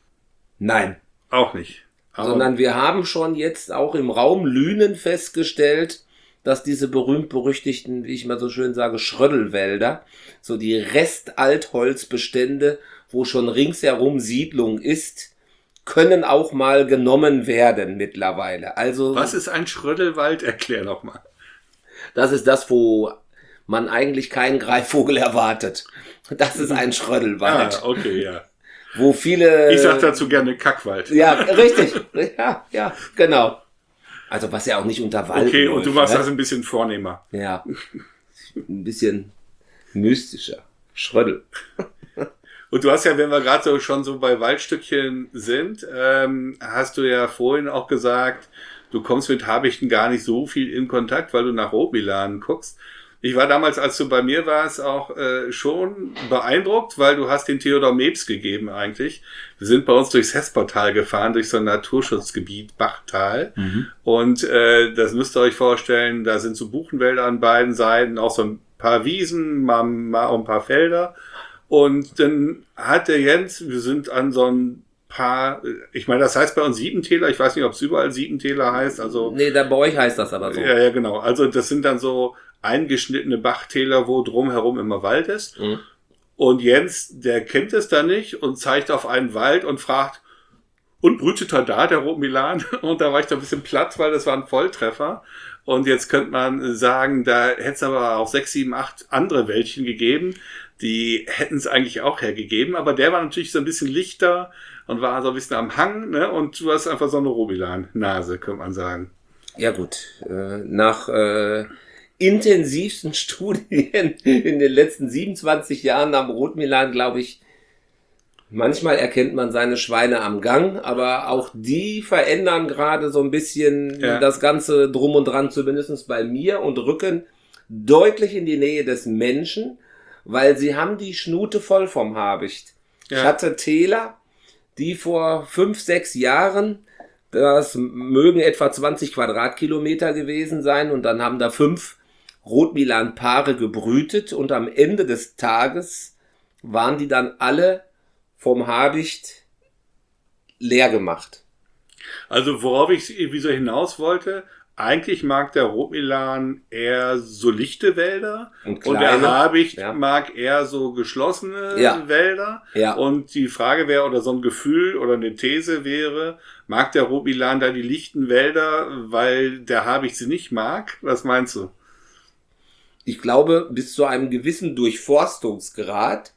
Nein. Auch nicht. Aber sondern wir haben schon jetzt auch im Raum Lünen festgestellt, dass diese berühmt-berüchtigten, wie ich mal so schön sage, Schröddelwälder, so die Restaltholzbestände, wo schon ringsherum Siedlung ist, können auch mal genommen werden mittlerweile. Also was ist ein Schröddelwald? Erklär doch mal. Das ist das, wo man eigentlich keinen Greifvogel erwartet. Das ist ein Schröddelwald. Ah, okay, ja. Wo viele... Ich sag dazu gerne Kackwald. Ja, richtig. Ja, ja, genau. Also was ja auch nicht unter Wald Okay, läuft, und du machst ne? das ein bisschen vornehmer. Ja, ein bisschen mystischer. Schröddel. Und du hast ja, wenn wir gerade so schon so bei Waldstückchen sind, ähm, hast du ja vorhin auch gesagt, du kommst mit Habichten gar nicht so viel in Kontakt, weil du nach Rotmilan guckst. Ich war damals, als du bei mir warst, auch äh, schon beeindruckt, weil du hast den Theodor Mebs gegeben eigentlich. Wir sind bei uns durchs Hespertal gefahren, durch so ein Naturschutzgebiet Bachtal. Mhm. Und äh, das müsst ihr euch vorstellen, da sind so Buchenwälder an beiden Seiten, auch so ein paar Wiesen, mal, mal auch ein paar Felder. Und dann hat der Jens, wir sind an so ein paar, ich meine, das heißt bei uns Siebentäler, ich weiß nicht, ob es überall Siebentäler heißt, also. Nee, da bei euch heißt das aber so. Ja, ja, genau. Also das sind dann so eingeschnittene Bachtäler, wo drumherum immer Wald ist. Mhm. Und Jens, der kennt es da nicht und zeigt auf einen Wald und fragt, und brütet er da, der Rotmilan? Und da war ich da ein bisschen platt, weil das war ein Volltreffer. Und jetzt könnte man sagen, da hätte es aber auch sechs, sieben, acht andere Wäldchen gegeben, die hätten es eigentlich auch hergegeben, aber der war natürlich so ein bisschen lichter und war so ein bisschen am Hang, ne? Und du hast einfach so eine Rotmilan-Nase, könnte man sagen. Ja gut, äh, nach äh, intensivsten Studien in den letzten siebenundzwanzig Jahren am Rotmilan, glaube ich, manchmal erkennt man seine Schweine am Gang, aber auch die verändern gerade so ein bisschen ja. das Ganze drum und dran, zumindest bei mir, und rücken deutlich in die Nähe des Menschen, weil sie haben die Schnute voll vom Habicht. Ja. Ich hatte Täler, die vor fünf, sechs Jahren, das mögen etwa zwanzig Quadratkilometer gewesen sein, und dann haben da fünf Rotmilan-Paare gebrütet, und am Ende des Tages waren die dann alle vom Habicht leer gemacht. Also worauf ich wie so hinaus wollte, eigentlich mag der Rotmilan eher so lichte Wälder und, und der Habicht ja. mag eher so geschlossene ja. Wälder. Ja. Und die Frage wäre, oder so ein Gefühl oder eine These wäre, mag der Rotmilan da die lichten Wälder, weil der Habicht sie nicht mag? Was meinst du? Ich glaube, bis zu einem gewissen Durchforstungsgrad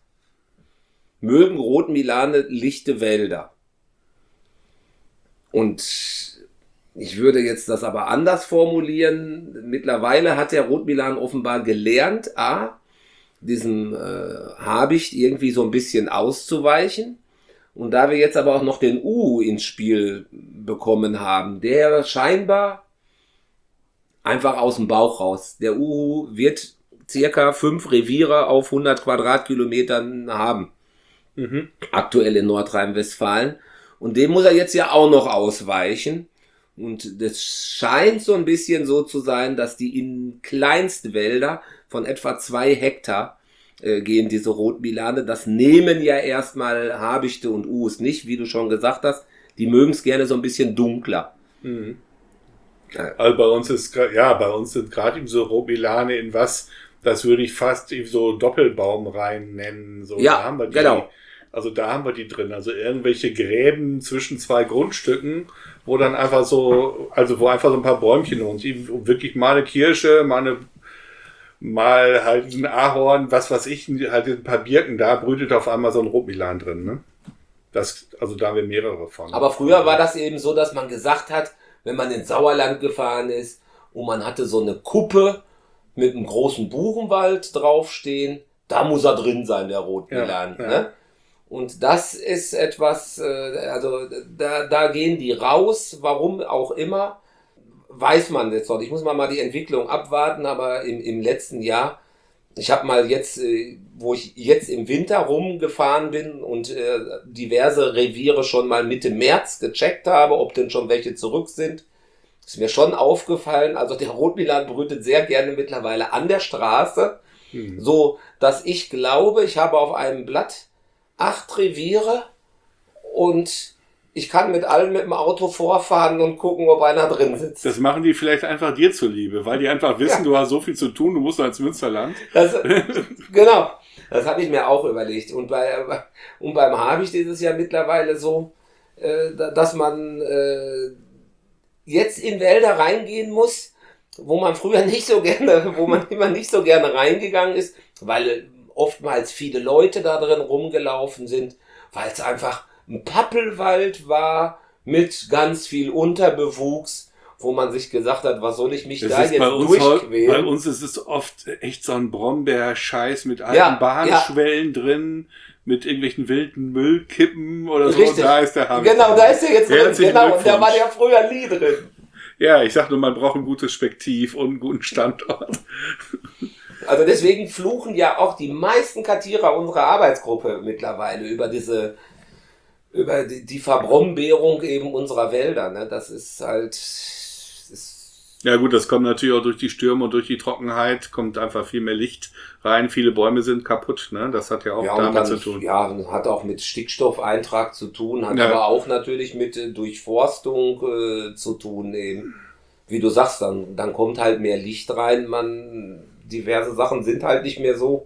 mögen Rotmilane lichte Wälder. Und ich würde jetzt das aber anders formulieren. Mittlerweile hat der Rotmilan offenbar gelernt, a, diesem äh, Habicht irgendwie so ein bisschen auszuweichen. Und da wir jetzt aber auch noch den Uhu ins Spiel bekommen haben, der scheinbar einfach aus dem Bauch raus. Der Uhu wird circa fünf Reviere auf hundert Quadratkilometern haben. Mhm. Aktuell in Nordrhein-Westfalen. Und dem muss er jetzt ja auch noch ausweichen. Und das scheint so ein bisschen so zu sein, dass die in Kleinstwälder von etwa zwei Hektar äh, gehen, diese Rotmilane. Das nehmen ja erstmal Habichte und Uhs nicht, wie du schon gesagt hast. Die mögen es gerne so ein bisschen dunkler. Mhm. Also bei uns ist, ja, bei uns sind gerade eben so Rotmilane in was, das würde ich fast so Doppelbaumreihen nennen. So, ja, da haben wir die, genau. Also da haben wir die drin. Also irgendwelche Gräben zwischen zwei Grundstücken, wo dann einfach so, also wo einfach so ein paar Bäumchen und wirklich mal eine Kirsche, mal eine, mal halt ein Ahorn, was weiß ich, halt ein paar Birken, da brütet auf einmal so ein Rotmilan drin, ne? Das, also da haben wir mehrere von. Aber früher war das eben so, dass man gesagt hat, wenn man ins Sauerland gefahren ist und man hatte so eine Kuppe mit einem großen Buchenwald draufstehen, da muss er drin sein, der Rotmilan. Ja, ja. Ne? Und das ist etwas, also da, da gehen die raus, warum auch immer, weiß man jetzt noch. Ich muss mal, mal die Entwicklung abwarten, aber im, im letzten Jahr, ich habe mal jetzt, wo ich jetzt im Winter rumgefahren bin und äh, diverse Reviere schon mal Mitte März gecheckt habe, ob denn schon welche zurück sind, ist mir schon aufgefallen, also der Rotmilan brütet sehr gerne mittlerweile an der Straße, hm. so dass ich glaube, ich habe auf einem Blatt acht Reviere und ich kann mit allen mit dem Auto vorfahren und gucken, ob einer drin sitzt. Das machen die vielleicht einfach dir zuliebe, weil die einfach wissen, ja. Du hast so viel zu tun, du musst ins Münsterland. Das, genau, das habe ich mir auch überlegt. Und, bei, und beim Habicht ist es ja mittlerweile so, äh, dass man äh, jetzt in Wälder reingehen muss, wo man früher nicht so gerne, wo man immer nicht so gerne reingegangen ist, weil oftmals viele Leute da drin rumgelaufen sind, weil es einfach ein Pappelwald war mit ganz viel Unterbewuchs, wo man sich gesagt hat, was soll ich mich das da jetzt durchquälen? Bei uns ist es oft echt so ein Brombeerscheiß mit alten ja, Bahnschwellen ja. drin, mit irgendwelchen wilden Müllkippen oder so. Richtig. Und da ist der Habicht. Genau, da ist der jetzt drin. Genau, und da war der früher nie drin. Ja, ich sag nur, man braucht ein gutes Spektiv und einen guten Standort. Also deswegen fluchen ja auch die meisten Kartierer unserer Arbeitsgruppe mittlerweile über diese, über die, die Verbrombeerung eben unserer Wälder. Ne? Das ist halt... Ist ja gut, das kommt natürlich auch durch die Stürme und durch die Trockenheit, kommt einfach viel mehr Licht rein. Viele Bäume sind kaputt, ne? Das hat ja auch ja, damit dann, zu tun. Ja, hat auch mit Stickstoffeintrag zu tun, hat ja. aber auch natürlich mit äh, Durchforstung äh, zu tun eben. Wie du sagst, dann, dann kommt halt mehr Licht rein, man... Diverse Sachen sind halt nicht mehr so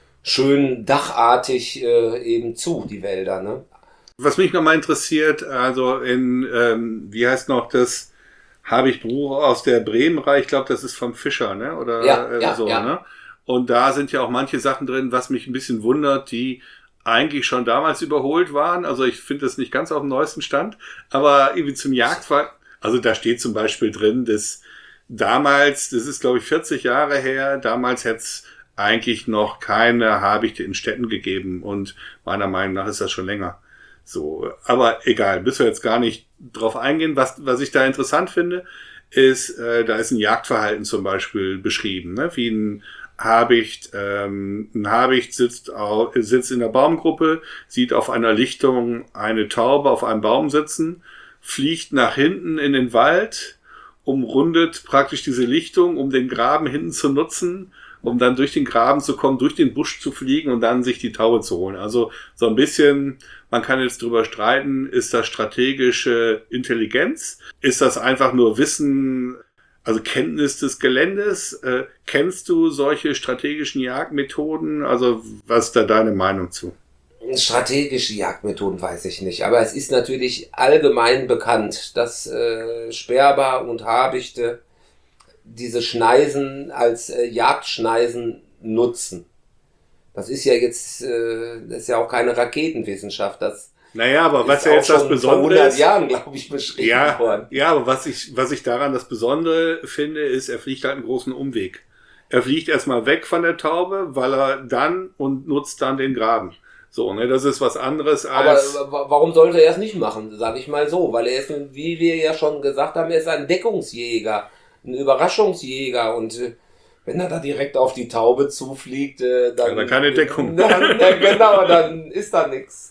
schön dachartig äh, eben zu, die Wälder. Ne? Was mich nochmal interessiert, also in, ähm, wie heißt noch das, habe ich Buch aus der Bremenreihe, ich glaube, das ist vom Fischer, ne? Oder ja, äh, ja, so, ja. ne? Und da sind ja auch manche Sachen drin, was mich ein bisschen wundert, die eigentlich schon damals überholt waren. Also ich finde das nicht ganz auf dem neuesten Stand, aber irgendwie zum Jagdfall, also da steht zum Beispiel drin, dass damals, das ist glaube ich vierzig Jahre her, damals hätte es eigentlich noch keine Habichte in Städten gegeben und meiner Meinung nach ist das schon länger so. Aber egal, müssen wir jetzt gar nicht drauf eingehen. Was, was ich da interessant finde, ist, äh, da ist ein Jagdverhalten zum Beispiel beschrieben, ne? Wie ein Habicht, ähm, ein Habicht sitzt, auf, sitzt in der Baumgruppe, sieht auf einer Lichtung eine Taube auf einem Baum sitzen, fliegt nach hinten in den Wald, umrundet praktisch diese Lichtung, um den Graben hinten zu nutzen, um dann durch den Graben zu kommen, durch den Busch zu fliegen und dann sich die Taube zu holen. Also so ein bisschen, man kann jetzt drüber streiten, ist das strategische Intelligenz? Ist das einfach nur Wissen, also Kenntnis des Geländes? Äh, kennst du solche strategischen Jagdmethoden? Also was ist da deine Meinung zu? Strategische Jagdmethoden weiß ich nicht, aber es ist natürlich allgemein bekannt, dass äh, Sperber und Habichte diese Schneisen als äh, Jagdschneisen nutzen. Das ist ja jetzt, äh, das ist ja auch keine Raketenwissenschaft, das naja, aber was ja jetzt das Besondere ist, vor hundert Jahren, glaube ich, beschrieben ja, worden. Ja, aber was ich, was ich daran das Besondere finde, ist, er fliegt halt einen großen Umweg. Er fliegt erstmal weg von der Taube, weil er dann und nutzt dann den Graben. So, ne, das ist was anderes als... Aber warum sollte er es nicht machen, sage ich mal so? Weil er ist, wie wir ja schon gesagt haben, er ist ein Deckungsjäger, ein Überraschungsjäger und äh, wenn er da direkt auf die Taube zufliegt, äh, dann... Ja, dann keine Deckung. Dann, ja, genau, dann ist da nichts.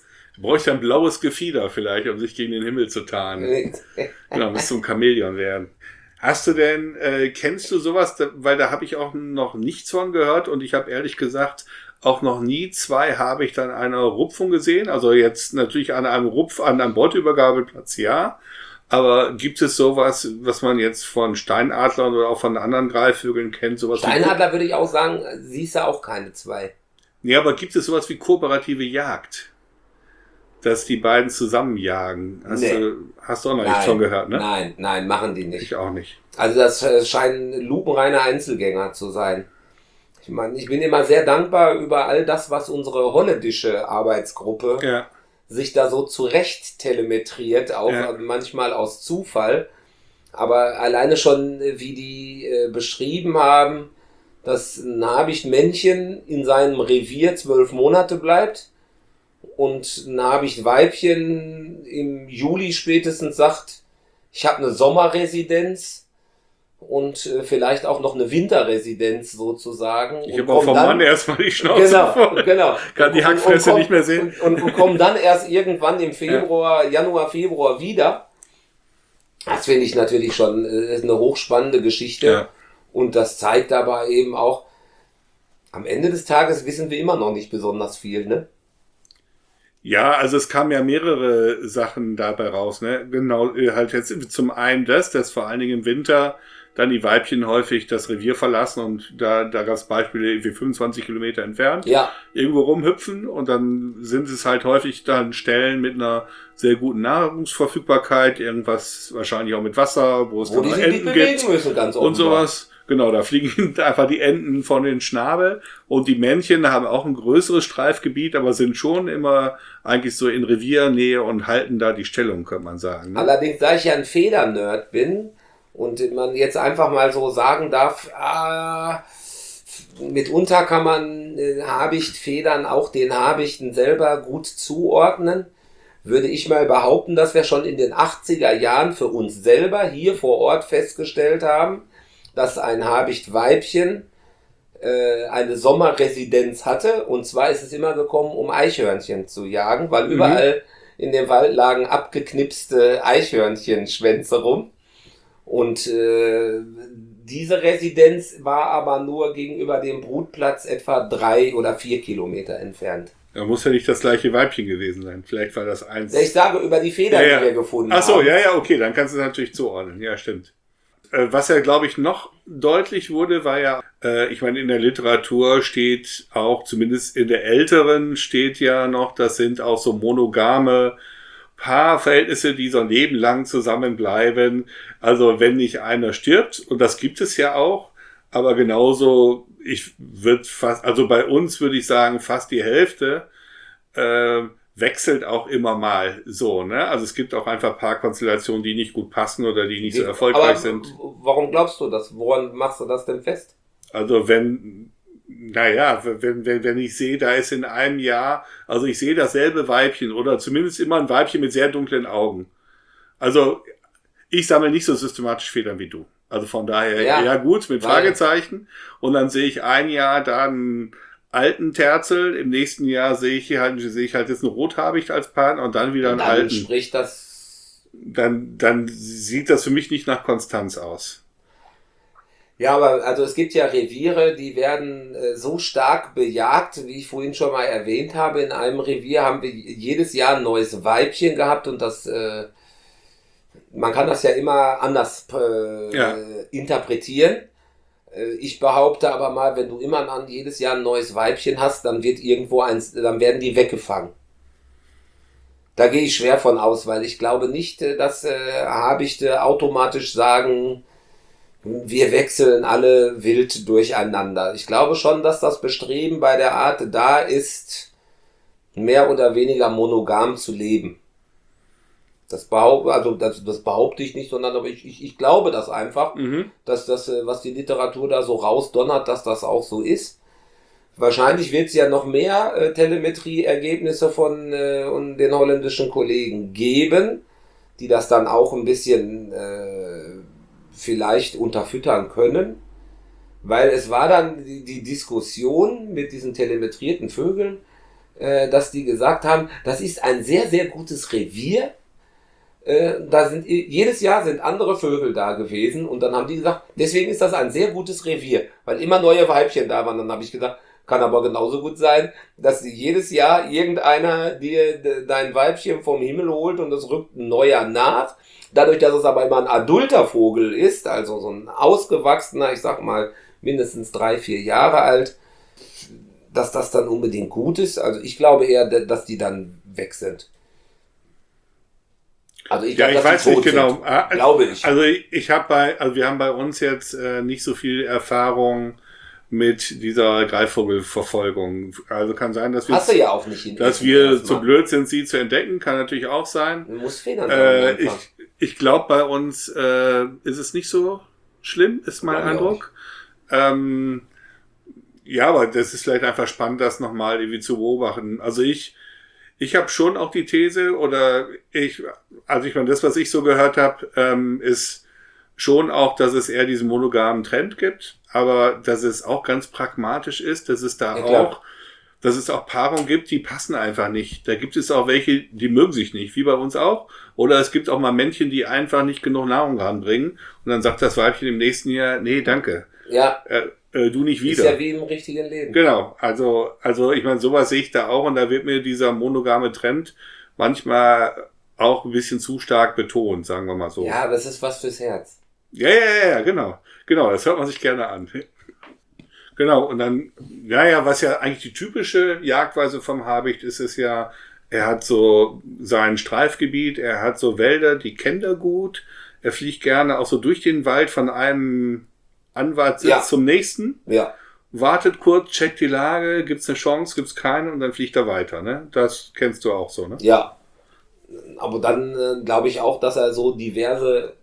Bräuchte ein blaues Gefieder vielleicht, um sich gegen den Himmel zu tarnen. Genau, müsste zum Chamäleon werden. Hast du denn, äh, kennst du sowas, weil da habe ich auch noch nichts von gehört und ich habe ehrlich gesagt auch noch nie zwei Habichte an einer Rupfung gesehen. Also jetzt natürlich an einem Rupf, an einem Beuteübergabeplatz, ja. Aber gibt es sowas, was man jetzt von Steinadlern oder auch von anderen Greifvögeln kennt? Sowas Steinadler würde ich auch sagen, siehst du auch keine zwei. Ja, aber gibt es sowas wie kooperative Jagd? Dass die beiden zusammen jagen? Hast, nee. du, hast du auch noch nichts von gehört, ne? Nein, nein, machen die nicht. Ich auch nicht. Also das äh, scheinen lupenreine Einzelgänger zu sein. Ich meine, ich bin immer sehr dankbar über all das, was unsere holländische Arbeitsgruppe ja. sich da so zurecht telemetriert, auch ja. manchmal aus Zufall. Aber alleine schon, wie die äh, beschrieben haben, dass ein Habichtmännchen in seinem Revier zwölf Monate bleibt und ein Habichtweibchen im Juli spätestens sagt, ich habe eine Sommerresidenz und äh, vielleicht auch noch eine Winterresidenz sozusagen. Ich habe auch vom dann, Mann erstmal die Schnauze genau, voll. Genau. Kann die Hackfresse und, und nicht mehr sehen. Und, und, und kommen dann erst irgendwann im Februar, ja. Januar, Februar wieder. Das finde ich natürlich schon äh, eine hochspannende Geschichte. Ja. Und das zeigt aber eben auch, am Ende des Tages wissen wir immer noch nicht besonders viel, ne? Ja, also es kamen ja mehrere Sachen dabei raus, ne? Genau, halt jetzt zum einen das, dass vor allen Dingen im Winter dann die Weibchen häufig das Revier verlassen und da, da gab es Beispiele irgendwie fünfundzwanzig Kilometer entfernt, ja. irgendwo rumhüpfen und dann sind es halt häufig dann Stellen mit einer sehr guten Nahrungsverfügbarkeit, irgendwas wahrscheinlich auch mit Wasser, wo es wo dann die Enten bewegen gibt müssen, ganz und sowas. Genau, da fliegen einfach die Enten von den Schnabel und die Männchen haben auch ein größeres Streifgebiet, aber sind schon immer eigentlich so in Reviernähe und halten da die Stellung, könnte man sagen. Ne? Allerdings, da ich ja ein Federnerd bin und man jetzt einfach mal so sagen darf, ah, mitunter kann man äh, Habichtfedern auch den Habichten selber gut zuordnen, würde ich mal behaupten, dass wir schon in den achtziger Jahren für uns selber hier vor Ort festgestellt haben, dass ein Habichtweibchen äh, eine Sommerresidenz hatte. Und zwar ist es immer gekommen, um Eichhörnchen zu jagen, weil mhm. überall in dem Wald lagen abgeknipste Eichhörnchenschwänze rum. Und äh, diese Residenz war aber nur gegenüber dem Brutplatz etwa drei oder vier Kilometer entfernt. Da muss ja nicht das gleiche Weibchen gewesen sein. Vielleicht war das eins. Ich sage über die Federn, ja, ja. die wir gefunden Ach so, haben. ja, ja, okay, dann kannst du es natürlich zuordnen. Ja, stimmt. Was ja, glaube ich, noch deutlich wurde, war ja, äh, ich meine, in der Literatur steht auch, zumindest in der älteren steht ja noch, das sind auch so monogame Paarverhältnisse, die so ein Leben lang zusammenbleiben. Also wenn nicht einer stirbt, und das gibt es ja auch, aber genauso, ich würde fast, also bei uns würde ich sagen, fast die Hälfte, äh, wechselt auch immer mal so, ne? Also es gibt auch einfach Paarkonstellationen, die nicht gut passen oder die nicht so erfolgreich Aber sind. Warum glaubst du das? Woran machst du das denn fest? Also wenn, naja, wenn, wenn, wenn ich sehe, da ist in einem Jahr, also ich sehe dasselbe Weibchen oder zumindest immer ein Weibchen mit sehr dunklen Augen. Also ich sammle nicht so systematisch Federn wie du. Also von daher, ja, ja gut, mit Fragezeichen. Und dann sehe ich ein Jahr dann alten Terzel, im nächsten Jahr sehe ich hier halt, sehe ich halt jetzt einen Rothabicht als Partner und dann wieder einen dann alten. Spricht das. Dann, dann sieht das für mich nicht nach Konstanz aus. Ja, aber also es gibt ja Reviere, die werden äh, so stark bejagt, wie ich vorhin schon mal erwähnt habe. In einem Revier haben wir jedes Jahr ein neues Weibchen gehabt und das, äh, man kann das ja immer anders äh, ja. interpretieren. Ich behaupte aber mal, wenn du immer an jedes Jahr ein neues Weibchen hast, dann wird irgendwo eins, dann werden die weggefangen. Da gehe ich schwer von aus, weil ich glaube nicht, dass äh, Habichte automatisch sagen, wir wechseln alle wild durcheinander. Ich glaube schon, dass das Bestreben bei der Art da ist, mehr oder weniger monogam zu leben. Das behaupte, also das, das behaupte ich nicht, sondern aber ich, ich, ich glaube das einfach, mhm. dass das, was die Literatur da so rausdonnert, dass das auch so ist. Wahrscheinlich wird es ja noch mehr äh, Telemetrie-Ergebnisse von äh, und den holländischen Kollegen geben, die das dann auch ein bisschen äh, vielleicht unterfüttern können. Weil es war dann die, die Diskussion mit diesen telemetrierten Vögeln, äh, dass die gesagt haben, das ist ein sehr, sehr gutes Revier. Äh, da sind jedes Jahr sind andere Vögel da gewesen und dann haben die gesagt, deswegen ist das ein sehr gutes Revier, weil immer neue Weibchen da waren. Dann habe ich gesagt, kann aber genauso gut sein, dass jedes Jahr irgendeiner dir dein Weibchen vom Himmel holt und es rückt ein neuer nach. Dadurch, dass es aber immer ein adulter Vogel ist, also so ein ausgewachsener, ich sag mal mindestens drei, vier Jahre alt, dass das dann unbedingt gut ist. Also ich glaube eher, dass die dann weg sind. Also ich, ja, glaub, ich weiß nicht genau. Sind, glaube ich. Also ich, ich habe bei, also wir haben bei uns jetzt äh, nicht so viel Erfahrung mit dieser Greifvogelverfolgung. Also kann sein, dass wir, Hast du ja auch nicht dass wir zu blöd sind, sie zu entdecken, kann natürlich auch sein. Du musst Federn äh, ich ich glaube, bei uns äh, ist es nicht so schlimm, ist mein ja, Eindruck. Ähm, ja, aber das ist vielleicht einfach spannend, das nochmal irgendwie zu beobachten. Also ich Ich habe schon auch die These, oder ich, also ich meine, das, was ich so gehört habe, ähm, ist schon auch, dass es eher diesen monogamen Trend gibt, aber dass es auch ganz pragmatisch ist, dass es da ja, auch, dass es auch Paarungen gibt, die passen einfach nicht. Da gibt es auch welche, die mögen sich nicht, wie bei uns auch. Oder es gibt auch mal Männchen, die einfach nicht genug Nahrung ranbringen und dann sagt das Weibchen im nächsten Jahr, nee, danke. Ja. Äh, äh, du nicht wieder. Ist ja wie im richtigen Leben. Genau, also, also ich meine, sowas sehe ich da auch und da wird mir dieser monogame Trend manchmal auch ein bisschen zu stark betont, sagen wir mal so. Ja, aber es ist was fürs Herz. Ja, ja, ja, genau. Genau, das hört man sich gerne an. Genau, und dann, ja, ja, was ja eigentlich die typische Jagdweise vom Habicht ist, ist ja, er hat so sein Streifgebiet, er hat so Wälder, die kennt er gut, er fliegt gerne auch so durch den Wald von einem Anwartsitz ja. zum nächsten, ja. wartet kurz, checkt die Lage, gibt's eine Chance, gibt's keine und dann fliegt er weiter, ne? Das kennst du auch so, ne? Ja, aber dann äh, glaube ich auch, dass er so diverse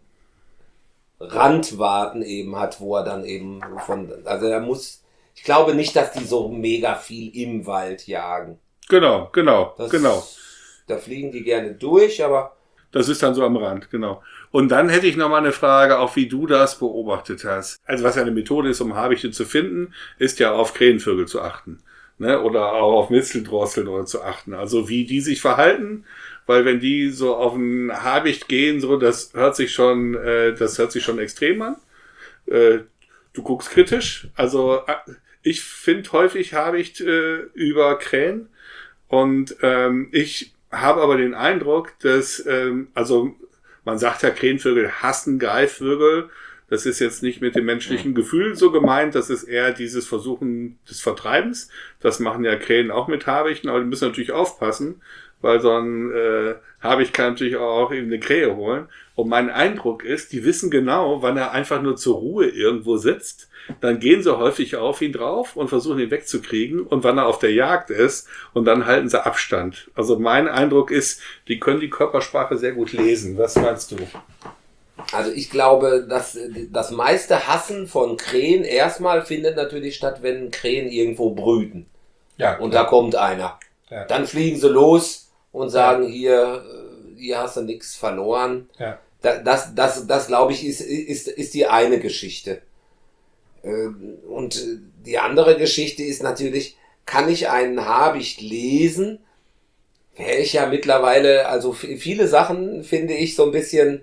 Randwarten eben hat, wo er dann eben von, also er muss, ich glaube nicht, dass die so mega viel im Wald jagen. Genau, genau, das, genau. Da fliegen die gerne durch, aber... Das ist dann so am Rand, genau. Und dann hätte ich noch mal eine Frage, auch wie du das beobachtet hast. Also was ja eine Methode ist, um Habichte zu finden, ist ja auf Krähenvögel zu achten, ne? Oder auch auf Misteldrosseln oder zu achten. Also wie die sich verhalten, weil wenn die so auf einen Habicht gehen, so das hört sich schon, äh, das hört sich schon extrem an. Äh, du guckst kritisch. Also ich finde häufig Habicht äh, über Krähen und ähm, ich habe aber den Eindruck, dass, ähm, also man sagt ja, Krähenvögel hassen Greifvögel. Das ist jetzt nicht mit dem menschlichen Gefühl so gemeint, das ist eher dieses Versuchen des Vertreibens. Das machen ja Krähen auch mit Habichten, aber die müssen natürlich aufpassen, weil so ein äh, Habicht kann natürlich auch eben eine Krähe holen. Und mein Eindruck ist, die wissen genau, wann er einfach nur zur Ruhe irgendwo sitzt. Dann gehen sie häufig auf ihn drauf und versuchen ihn wegzukriegen und wann er auf der Jagd ist und dann halten sie Abstand. Also mein Eindruck ist, die können die Körpersprache sehr gut lesen. Was meinst du? Also ich glaube, dass das meiste Hassen von Krähen erstmal findet natürlich statt, wenn Krähen irgendwo brüten. Ja, und da kommt einer. Ja. Dann fliegen sie los und sagen, ja. hier, hier hast du nichts verloren. Ja. Das, das, das, das glaube ich, ist, ist, ist die eine Geschichte. Und die andere Geschichte ist natürlich, kann ich einen Habicht lesen? Wäre ich ja mittlerweile, also viele Sachen finde ich so ein bisschen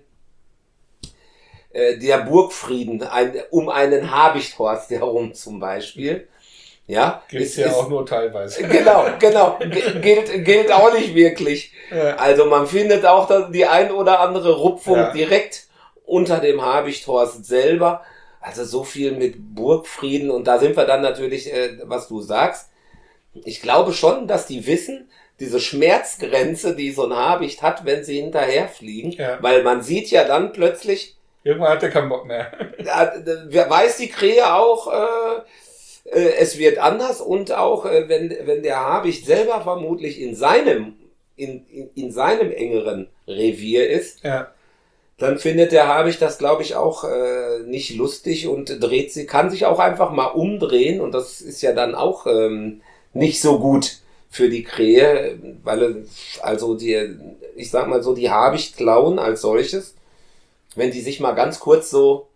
äh, der Burgfrieden ein, um einen Habichthorst herum zum Beispiel. Ja, gilt ja auch nur teilweise. Genau, genau, gilt, gilt auch nicht wirklich. Ja. Also man findet auch die ein oder andere Rupfung ja. direkt unter dem Habichthorst selber. Also so viel mit Burgfrieden und da sind wir dann natürlich, äh, was du sagst. Ich glaube schon, dass die wissen, diese Schmerzgrenze, die so ein Habicht hat, wenn sie hinterherfliegen, ja. weil man sieht ja dann plötzlich... Irgendwann hat er keinen Bock mehr. Wer weiß die Krähe auch, äh, äh, es wird anders und auch, äh, wenn, wenn der Habicht selber vermutlich in seinem, in, in, in seinem engeren Revier ist, ja. dann findet der Habicht das, glaube ich, auch äh, nicht lustig und dreht sie, kann sich auch einfach mal umdrehen und das ist ja dann auch ähm, nicht so gut für die Krähe, weil also die, ich sag mal so, die Habichtklauen als solches, wenn die sich mal ganz kurz so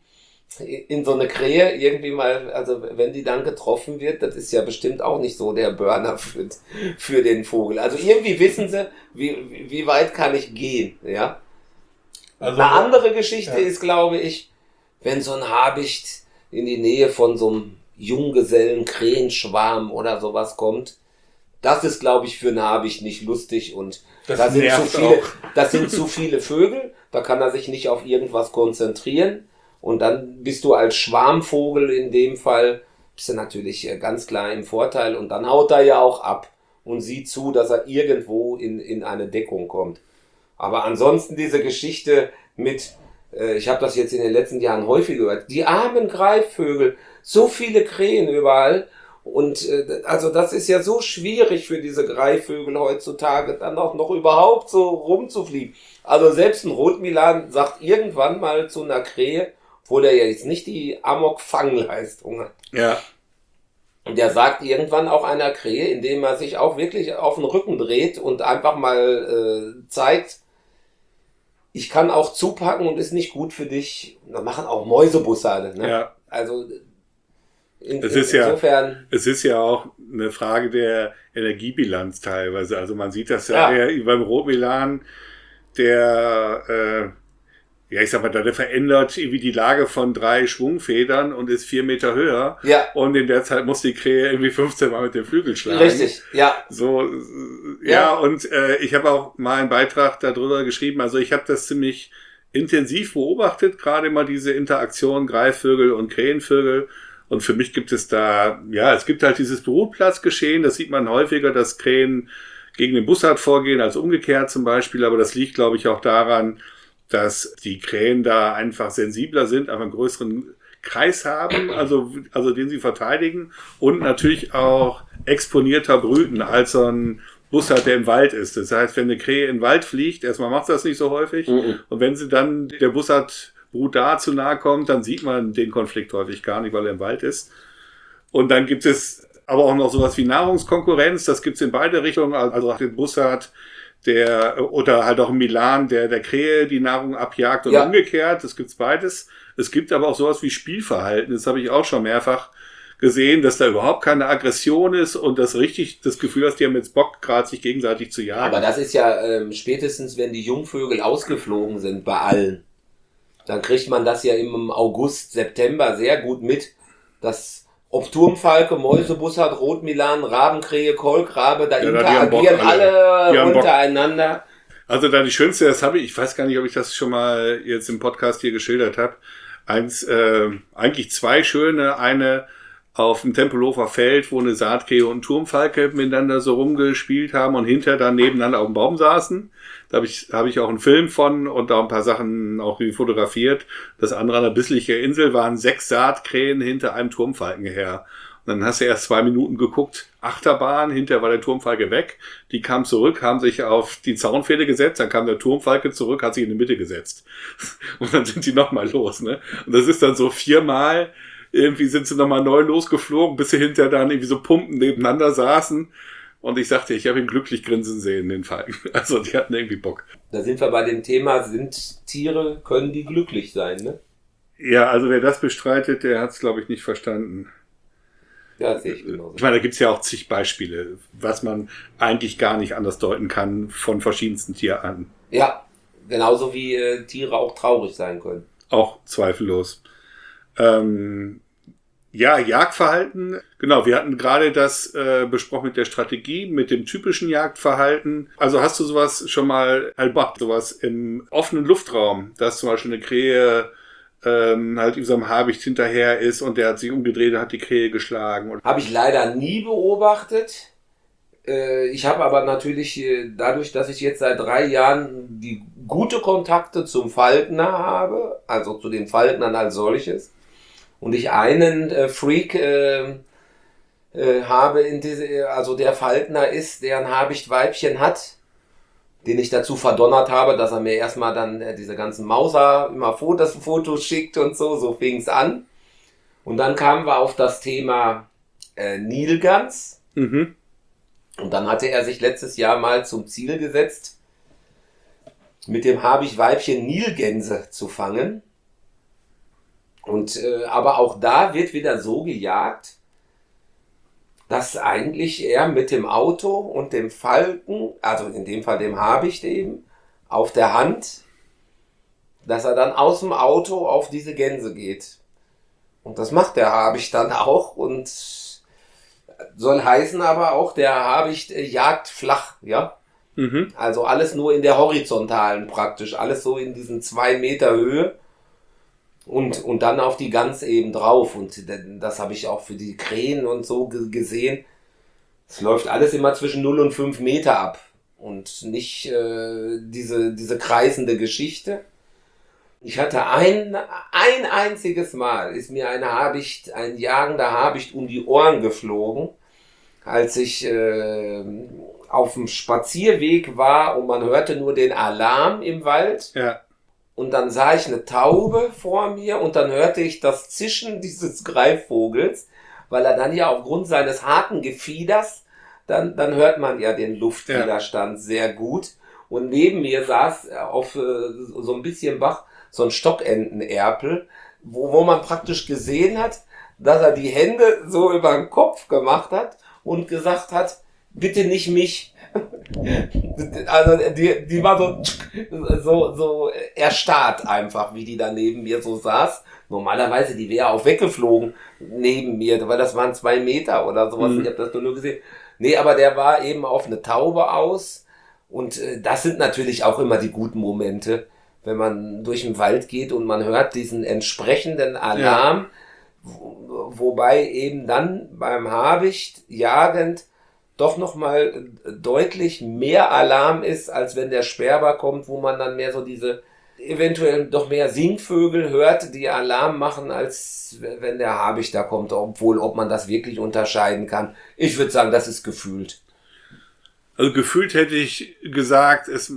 in so eine Krähe irgendwie mal, also wenn die dann getroffen wird, das ist ja bestimmt auch nicht so der Burner für, für den Vogel. Also irgendwie wissen sie, wie, wie weit kann ich gehen, ja. Also, eine andere Geschichte ja. ist, glaube ich, wenn so ein Habicht in die Nähe von so einem Junggesellen, Krähenschwarm oder sowas kommt, das ist, glaube ich, für einen Habicht nicht lustig und das da sind zu viele, auch. das sind zu viele Vögel, da kann er sich nicht auf irgendwas konzentrieren. Und dann bist du als Schwarmvogel in dem Fall, bist du natürlich ganz klar im Vorteil. Und dann haut er ja auch ab und sieht zu, dass er irgendwo in, in eine Deckung kommt. Aber ansonsten diese Geschichte mit, äh, ich habe das jetzt in den letzten Jahren häufig gehört, die armen Greifvögel, so viele Krähen überall. Und äh, also das ist ja so schwierig für diese Greifvögel heutzutage, dann auch noch überhaupt so rumzufliegen. Also selbst ein Rotmilan sagt irgendwann mal zu einer Krähe, obwohl er ja jetzt nicht die Amok-Fangleistung hat. Ja. Und der sagt irgendwann auch einer Krähe, indem er sich auch wirklich auf den Rücken dreht und einfach mal äh, zeigt, ich kann auch zupacken und ist nicht gut für dich. Und da machen auch Mäusebussarde. Ne? Ja. Also in, es ist insofern... Ja, es ist ja auch eine Frage der Energiebilanz teilweise. Also man sieht das ja, ja. eher beim Rotmilan, der... Äh, ja, ich sag mal, der verändert irgendwie die Lage von drei Schwungfedern und ist vier Meter höher. Ja. Und in der Zeit muss die Krähe irgendwie fünfzehn Mal mit dem Flügel schlagen. Richtig, ja. So, ja, ja. Und äh, ich habe auch mal einen Beitrag darüber geschrieben. Also ich habe das ziemlich intensiv beobachtet, gerade mal diese Interaktion Greifvögel und Krähenvögel. Und für mich gibt es da, ja, es gibt halt dieses Brutplatzgeschehen. Das sieht man häufiger, dass Krähen gegen den Bussard vorgehen, als umgekehrt zum Beispiel. Aber das liegt, glaube ich, auch daran, dass die Krähen da einfach sensibler sind, einfach einen größeren Kreis haben, also, also den sie verteidigen und natürlich auch exponierter brüten als so ein Bussard, der im Wald ist. Das heißt, wenn eine Krähe in den Wald fliegt, erstmal macht das nicht so häufig mhm. und wenn sie dann der Bussardbrut da zu nahe kommt, dann sieht man den Konflikt häufig gar nicht, weil er im Wald ist. Und dann gibt es aber auch noch sowas wie Nahrungskonkurrenz, das gibt es in beide Richtungen, also auch den Bussard, der, oder halt auch ein Milan, der der Krähe die Nahrung abjagt und ja. umgekehrt. Das gibt's beides. Es gibt aber auch sowas wie Spielverhalten. Das habe ich auch schon mehrfach gesehen, dass da überhaupt keine Aggression ist und das richtig das Gefühl hast, die haben jetzt Bock, gerade sich gegenseitig zu jagen. Aber das ist ja ähm, spätestens, wenn die Jungvögel ausgeflogen sind bei allen, dann kriegt man das ja im August, September sehr gut mit, dass ob Turmfalke, Mäusebussard, Rotmilan, Rabenkrähe, Kolkrabe, da ja, interagieren alle, alle untereinander. Also da die schönste, das habe ich, ich weiß gar nicht, ob ich das schon mal jetzt im Podcast hier geschildert habe. Eins, äh, eigentlich zwei schöne, eine auf dem Tempelhofer Feld, wo eine Saatkrähe und ein Turmfalke miteinander so rumgespielt haben und hinter dann nebeneinander auf dem Baum saßen. Da habe ich, habe ich auch einen Film von und da ein paar Sachen auch fotografiert. Das andere an der Bisslicher Insel waren sechs Saatkrähen hinter einem Turmfalken her. Und dann hast du erst zwei Minuten geguckt, Achterbahn, hinterher war der Turmfalke weg. Die kamen zurück, haben sich auf die Zaunpfähle gesetzt, dann kam der Turmfalke zurück, hat sich in die Mitte gesetzt. Und dann sind die nochmal los, ne? Und das ist dann so viermal, irgendwie sind sie nochmal neu losgeflogen, bis sie hinterher dann irgendwie so Pumpen nebeneinander saßen. Und ich sagte, ich habe ihn glücklich grinsen sehen, den Falken. Also die hatten irgendwie Bock. Da sind wir bei dem Thema, sind Tiere, können die glücklich sein, ne? Ja, also wer das bestreitet, der hat es, glaube ich, nicht verstanden. Ja, sehe ich genauso. Ich meine, da gibt es ja auch zig Beispiele, was man eigentlich gar nicht anders deuten kann von verschiedensten Tierarten. Ja, genauso wie äh, Tiere auch traurig sein können. Auch zweifellos. Ähm... Ja, Jagdverhalten. Genau, wir hatten gerade das äh, besprochen mit der Strategie, mit dem typischen Jagdverhalten. Also hast du sowas schon mal erlebt, sowas im offenen Luftraum, dass zum Beispiel eine Krähe ähm, halt über einem Habicht hinterher ist und der hat sich umgedreht und hat die Krähe geschlagen. Habe ich leider nie beobachtet. Äh, ich habe aber natürlich äh, dadurch, dass ich jetzt seit drei Jahren die gute Kontakte zum Falkner habe, also zu den Falknern als solches, und ich einen äh, Freak äh, äh, habe, in diese, also der Falkner ist, der ein Habicht-Weibchen hat, den ich dazu verdonnert habe, dass er mir erstmal dann äh, diese ganzen Mauser immer Fotos, Fotos schickt und so, so fing es an. Und dann kamen wir auf das Thema äh, Nilgans. Mhm. Und dann hatte er sich letztes Jahr mal zum Ziel gesetzt, mit dem Habicht-Weibchen Nilgänse zu fangen. Und äh, aber auch da wird wieder so gejagt, dass eigentlich er mit dem Auto und dem Falken, also in dem Fall dem Habicht eben, auf der Hand, dass er dann aus dem Auto auf diese Gänse geht. Und das macht der Habicht dann auch und soll heißen aber auch, der Habicht äh, jagt flach, ja. Mhm. Also alles nur in der Horizontalen praktisch, alles so in diesen zwei Meter Höhe und, und dann auf die Gans eben drauf. Und das habe ich auch für die Krähen und so g- gesehen. Es läuft alles immer zwischen null und fünf Meter ab und nicht äh, diese, diese kreisende Geschichte. Ich hatte ein, ein einziges Mal, ist mir ein Habicht, ein jagender Habicht um die Ohren geflogen, als ich äh, auf dem Spazierweg war und man hörte nur den Alarm im Wald. Ja. Und dann sah ich eine Taube vor mir und dann hörte ich das Zischen dieses Greifvogels, weil er dann ja aufgrund seines harten Gefieders, dann, dann hört man ja den Luftwiderstand ja. sehr gut. Und neben mir saß auf äh, so ein bisschen Bach so ein Stockentenerpel, wo, wo man praktisch gesehen hat, dass er die Hände so über den Kopf gemacht hat und gesagt hat, bitte nicht mich. Also die, die war so, so, so erstarrt einfach, wie die da neben mir so saß. Normalerweise, die wäre auch weggeflogen neben mir, weil das waren zwei Meter oder sowas. Mhm. Ich habe das nur gesehen. Nee, aber der war eben auf eine Taube aus. Und äh, das sind natürlich auch immer die guten Momente, wenn man durch den Wald geht und man hört diesen entsprechenden Alarm, ja. wo, wobei eben dann beim Habicht jagend doch nochmal deutlich mehr Alarm ist, als wenn der Sperber kommt, wo man dann mehr so diese eventuell doch mehr Singvögel hört, die Alarm machen, als wenn der Habicht da kommt, obwohl, ob man das wirklich unterscheiden kann. Ich würde sagen, das ist gefühlt. Also gefühlt hätte ich gesagt, es,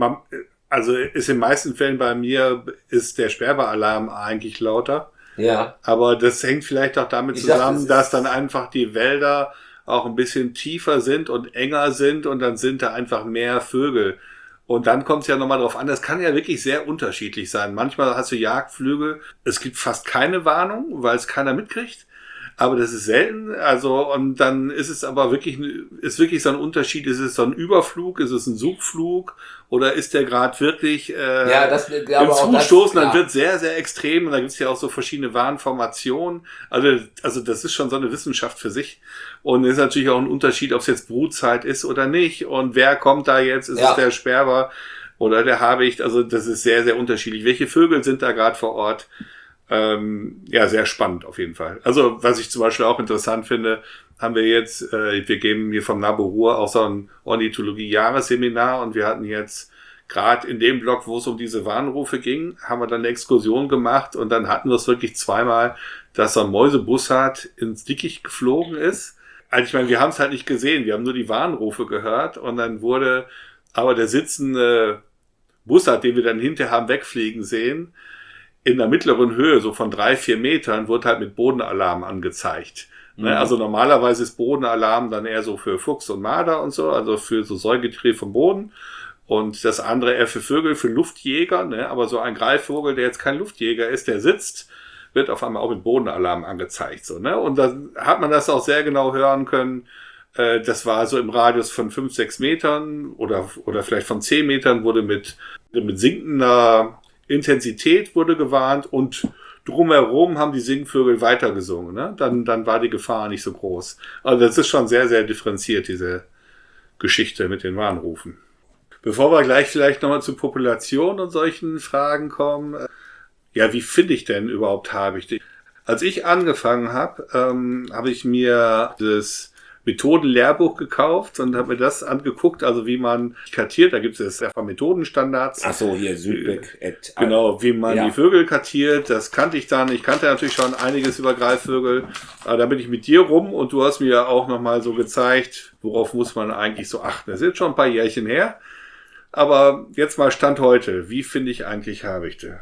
also ist in den meisten Fällen bei mir, ist der Sperber-Alarm eigentlich lauter. Ja. Aber das hängt vielleicht auch damit Ich zusammen, dachte, das dass dann einfach die Wälder auch ein bisschen tiefer sind und enger sind und dann sind da einfach mehr Vögel. Und dann kommt es ja nochmal drauf an, das kann ja wirklich sehr unterschiedlich sein. Manchmal hast du Jagdflüge, es gibt fast keine Warnung, weil es keiner mitkriegt. Aber das ist selten, also, und dann ist es aber wirklich, ist wirklich so ein Unterschied, ist es so ein Überflug, ist es ein Suchflug, oder ist der gerade wirklich, äh, ja, das, ins Zustoßen, dann wird sehr, sehr extrem, und da gibt es ja auch so verschiedene Warnformationen, also, also das ist schon so eine Wissenschaft für sich, und es ist natürlich auch ein Unterschied, ob es jetzt Brutzeit ist oder nicht, und wer kommt da jetzt, ist ja. es der Sperber oder der Habicht, also das ist sehr, sehr unterschiedlich. Welche Vögel sind da gerade vor Ort? Ähm, ja, sehr spannend auf jeden Fall. Also, was ich zum Beispiel auch interessant finde, haben wir jetzt, äh, wir geben hier vom Nabo Ruhr auch so ein Ornithologie-Jahresseminar und wir hatten jetzt gerade in dem Block, wo es um diese Warnrufe ging, haben wir dann eine Exkursion gemacht und dann hatten wir es wirklich zweimal, dass so ein Mäusebussard ins Dickicht geflogen ist. Also ich meine, wir haben es halt nicht gesehen, wir haben nur die Warnrufe gehört und dann wurde aber der sitzende Bussard, den wir dann hinterher haben wegfliegen sehen, in der mittleren Höhe, so von drei, vier Metern, wurde halt mit Bodenalarm angezeigt. Mhm. Ne, also normalerweise ist Bodenalarm dann eher so für Fuchs und Marder und so, also für so Säugetiere vom Boden. Und das andere eher für Vögel, für Luftjäger. Ne, aber so ein Greifvogel, der jetzt kein Luftjäger ist, der sitzt, wird auf einmal auch mit Bodenalarm angezeigt. So, ne? Und dann hat man das auch sehr genau hören können. Äh, das war so im Radius von fünf, sechs Metern oder, oder vielleicht von zehn Metern wurde mit, mit sinkender Intensität wurde gewarnt und drumherum haben die Singvögel weitergesungen. Ne? Dann, dann war die Gefahr nicht so groß. Also das ist schon sehr, sehr differenziert, diese Geschichte mit den Warnrufen. Bevor wir gleich vielleicht nochmal zu Population und solchen Fragen kommen, ja, wie finde ich denn überhaupt Habichte? Als ich angefangen habe, ähm, habe ich mir das Methodenlehrbuch gekauft und habe mir das angeguckt, also wie man kartiert, da gibt es jetzt einfach Methodenstandards. Ach so, hier Südbeck. Et Genau, wie man ja. die Vögel kartiert, das kannte ich dann. Ich kannte natürlich schon einiges über Greifvögel, aber da bin ich mit dir rum und du hast mir ja auch nochmal so gezeigt, worauf muss man eigentlich so achten. Das ist jetzt schon ein paar Jährchen her, aber jetzt mal Stand heute. Wie finde ich eigentlich Habichte?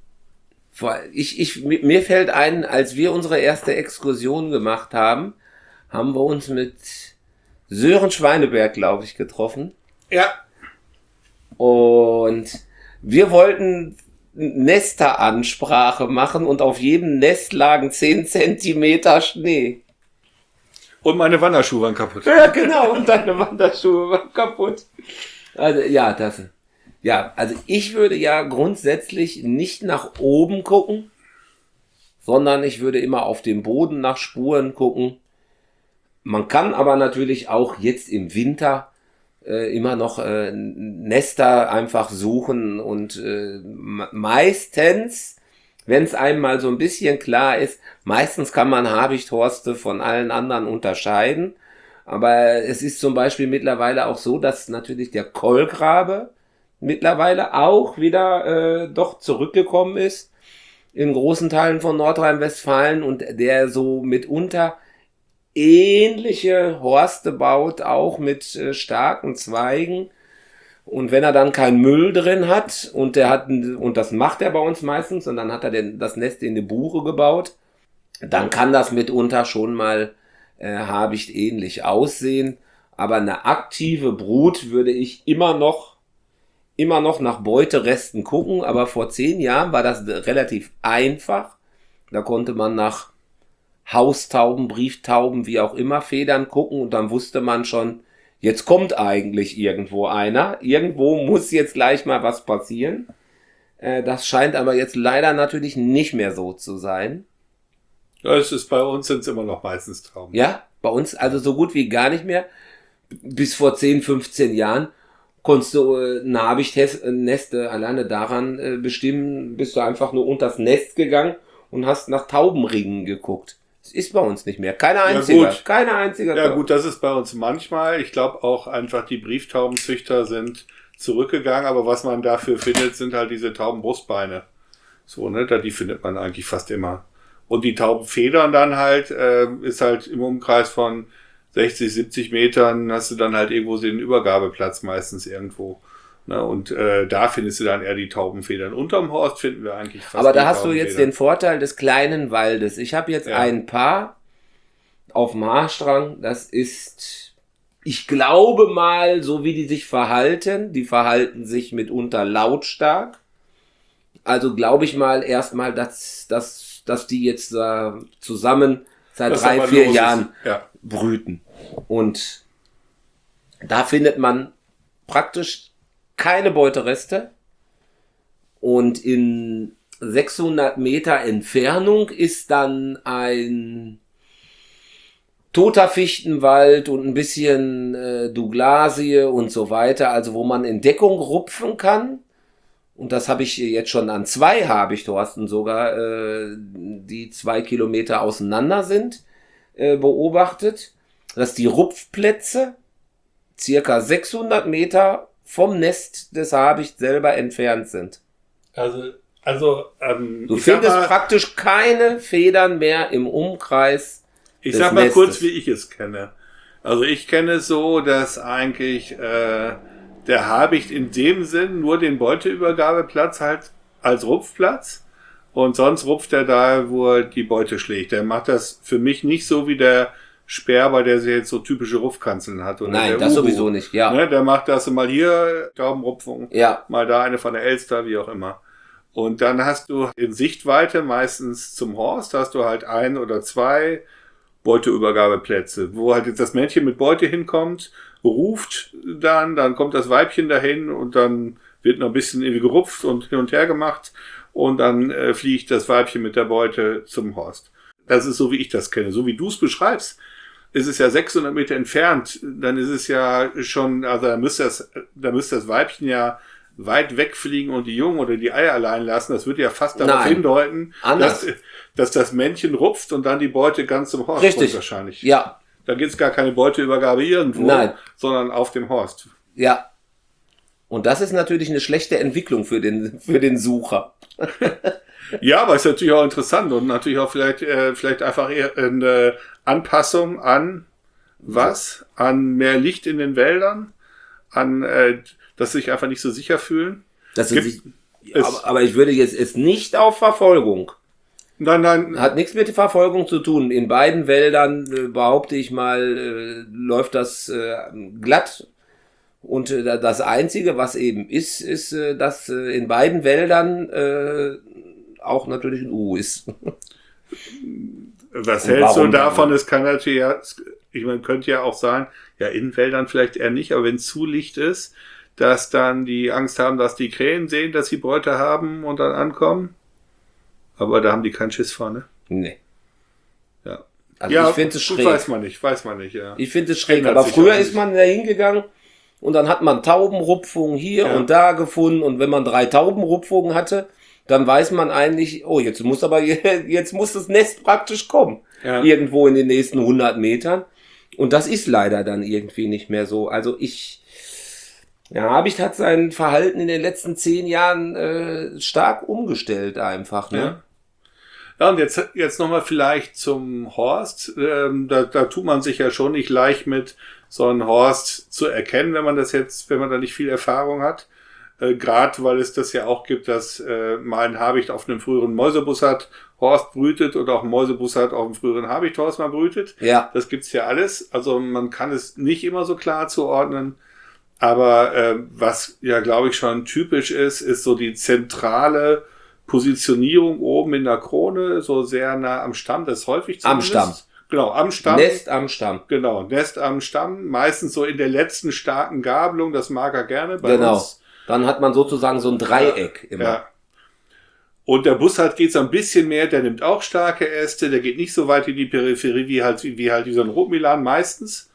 Ich, ich, mir fällt ein, als wir unsere erste Exkursion gemacht haben, haben wir uns mit Sören Schweineberg, glaube ich, getroffen. Ja. Und wir wollten Nesteransprache machen und auf jedem Nest lagen zehn Zentimeter Schnee. Und meine Wanderschuhe waren kaputt. Ja, genau, und deine Wanderschuhe waren kaputt. Also, ja, das, ja, also ich würde ja grundsätzlich nicht nach oben gucken, sondern ich würde immer auf dem Boden nach Spuren gucken. Man kann aber natürlich auch jetzt im Winter äh, immer noch äh, Nester einfach suchen und äh, meistens, wenn es einem mal so ein bisschen klar ist, meistens kann man Habichthorste von allen anderen unterscheiden. Aber es ist zum Beispiel mittlerweile auch so, dass natürlich der Kolkrabe mittlerweile auch wieder äh, doch zurückgekommen ist in großen Teilen von Nordrhein-Westfalen und der so mitunter ähnliche Horste baut, auch mit äh, starken Zweigen. Und wenn er dann keinen Müll drin hat und der hat, und das macht er bei uns meistens, und dann hat er den, das Nest in die Buche gebaut, dann kann das mitunter schon mal äh, Habicht ähnlich aussehen. Aber eine aktive Brut würde ich immer noch, immer noch nach Beuteresten gucken. Aber vor zehn Jahren war das relativ einfach. Da konnte man nach Haustauben, Brieftauben, wie auch immer, Federn gucken und dann wusste man schon, jetzt kommt eigentlich irgendwo einer. Irgendwo muss jetzt gleich mal was passieren. Äh, das scheint aber jetzt leider natürlich nicht mehr so zu sein. Ja, es ist bei uns sind es immer noch meistens Tauben. Ja, bei uns also so gut wie gar nicht mehr. Bis vor zehn, fünfzehn Jahren konntest du äh, ein Habichtsnest äh, alleine daran äh, bestimmen, bist du einfach nur unters Nest gegangen und hast nach Taubenringen geguckt. Das ist bei uns nicht mehr. Keine einzige. Ja, gut. Keine einzige. Ja gut, das ist bei uns manchmal. Ich glaube auch einfach, die Brieftaubenzüchter sind zurückgegangen, aber was man dafür findet, sind halt diese Taubenbrustbeine. So, ne, da die findet man eigentlich fast immer. Und die Taubenfedern dann halt, äh, ist halt im Umkreis von sechzig, siebzig Metern, hast du dann halt irgendwo den Übergabeplatz meistens irgendwo. Ne, und äh, da findest du dann eher die Taubenfedern. Unterm Horst finden wir eigentlich fast Aber da die hast du jetzt den Vorteil des kleinen Waldes. Ich habe jetzt Ja. ein Paar auf dem Haarstrang. Das ist, ich glaube mal, so wie die sich verhalten. Die verhalten sich mitunter lautstark. Also glaube ich mal erstmal, dass, dass, dass die jetzt äh, zusammen seit Das drei, aber vier los ist. Jahren Ja. brüten. Und da findet man praktisch keine Beutereste. Und in sechshundert Meter Entfernung ist dann ein toter Fichtenwald und ein bisschen äh, Douglasie und so weiter, also wo man in Deckung rupfen kann. Und das habe ich jetzt schon an zwei Habichthorsten sogar, äh, die zwei Kilometer auseinander sind, äh, beobachtet, dass die Rupfplätze circa sechshundert Meter vom Nest des Habichts selber entfernt sind. Also, also ähm, Du ich sag findest mal, praktisch keine Federn mehr im Umkreis ich des sag mal Nestes. kurz, wie ich es kenne. Also ich kenne es so, dass eigentlich äh, der Habicht in dem Sinn nur den Beuteübergabeplatz halt als Rupfplatz und sonst rupft er da, wo er die Beute schlägt. Der macht das für mich nicht so wie der Sperber, der jetzt so typische Rupfkanzeln hat. Oder Nein, der das Uhu. sowieso nicht, ja. Ne, der macht das mal hier, Taubenrupfung, Ja, mal da eine von der Elster, wie auch immer. Und dann hast du in Sichtweite meistens zum Horst, hast du halt ein oder zwei Beuteübergabeplätze, wo halt jetzt das Männchen mit Beute hinkommt, ruft dann, dann kommt das Weibchen dahin und dann wird noch ein bisschen irgendwie gerupft und hin und her gemacht und dann äh, fliegt das Weibchen mit der Beute zum Horst. Das ist so, wie ich das kenne. So wie du es beschreibst, ist es ja sechshundert Meter entfernt, dann ist es ja schon, also da müsste das, da müsste das Weibchen ja weit wegfliegen und die Jungen oder die Eier allein lassen. Das würde ja fast darauf Nein. hindeuten, Anders. dass, dass das Männchen rupft und dann die Beute ganz zum Horst Richtig. kommt wahrscheinlich. ja, Da gibt's gar keine Beuteübergabe irgendwo, Nein. sondern auf dem Horst. ja. Und das ist natürlich eine schlechte Entwicklung für den, für den Sucher. Ja, aber ist natürlich auch interessant und natürlich auch vielleicht, äh, vielleicht einfach eher eine Anpassung an was? An mehr Licht in den Wäldern, an, äh, dass sie sich einfach nicht so sicher fühlen. Das Gibt ist, es- aber, aber ich würde jetzt es nicht auf Verfolgung. Nein, nein, Hat nichts mit Verfolgung zu tun. In beiden Wäldern, äh, behaupte ich mal, äh, läuft das äh, glatt Und äh, das Einzige, was eben ist, ist, äh, dass äh, in beiden Wäldern äh, auch natürlich ein Uhu ist. Was hältst du davon? Es kann natürlich, ja, ich meine, könnte ja auch sein, ja, in Wäldern vielleicht eher nicht, aber wenn es zu licht ist, dass dann die Angst haben, dass die Krähen sehen, dass sie Beute haben und dann ankommen. Aber da haben die keinen Schiss vor, ne? Nee. Ja. Also ja, ich finde es schräg. Weiß man nicht, weiß man nicht, ja. Ich finde es schräg, aber früher ist man da hingegangen und dann hat man Taubenrupfungen hier ja. und da gefunden und wenn man drei Taubenrupfungen hatte, dann weiß man eigentlich, oh, jetzt muss aber, jetzt muss das Nest praktisch kommen. Ja. Irgendwo in den nächsten hundert Metern. Und das ist leider dann irgendwie nicht mehr so. Also ich, ja, Habicht hat sein Verhalten in den letzten zehn Jahren äh, stark umgestellt einfach, ne? Ja. Ja, und jetzt, jetzt nochmal vielleicht zum Horst. Ähm, da, da tut man sich ja schon nicht leicht mit, so einen Horst zu erkennen, wenn man das jetzt, wenn man da nicht viel Erfahrung hat. Äh, Gerade weil es das ja auch gibt, dass äh, mal ein Habicht auf einem früheren Mäusebussard Horst brütet oder auch ein Mäusebussard auf einem früheren Habichthorst mal brütet. Ja. Das gibt's ja alles. Also man kann es nicht immer so klar zuordnen. Aber äh, was ja, glaube ich, schon typisch ist, ist so die zentrale Positionierung oben in der Krone, so sehr nah am Stamm, das ist häufig zumindest. Am Stamm. Genau, am Stamm. Nest am Stamm. Genau, Nest am Stamm, meistens so in der letzten starken Gabelung, das mag er gerne bei genau. uns. Dann hat man sozusagen so ein Dreieck ja, immer. Ja. Und der Bussard geht so ein bisschen mehr, der nimmt auch starke Äste, der geht nicht so weit in die Peripherie wie halt wie halt wie so ein Rotmilan meistens,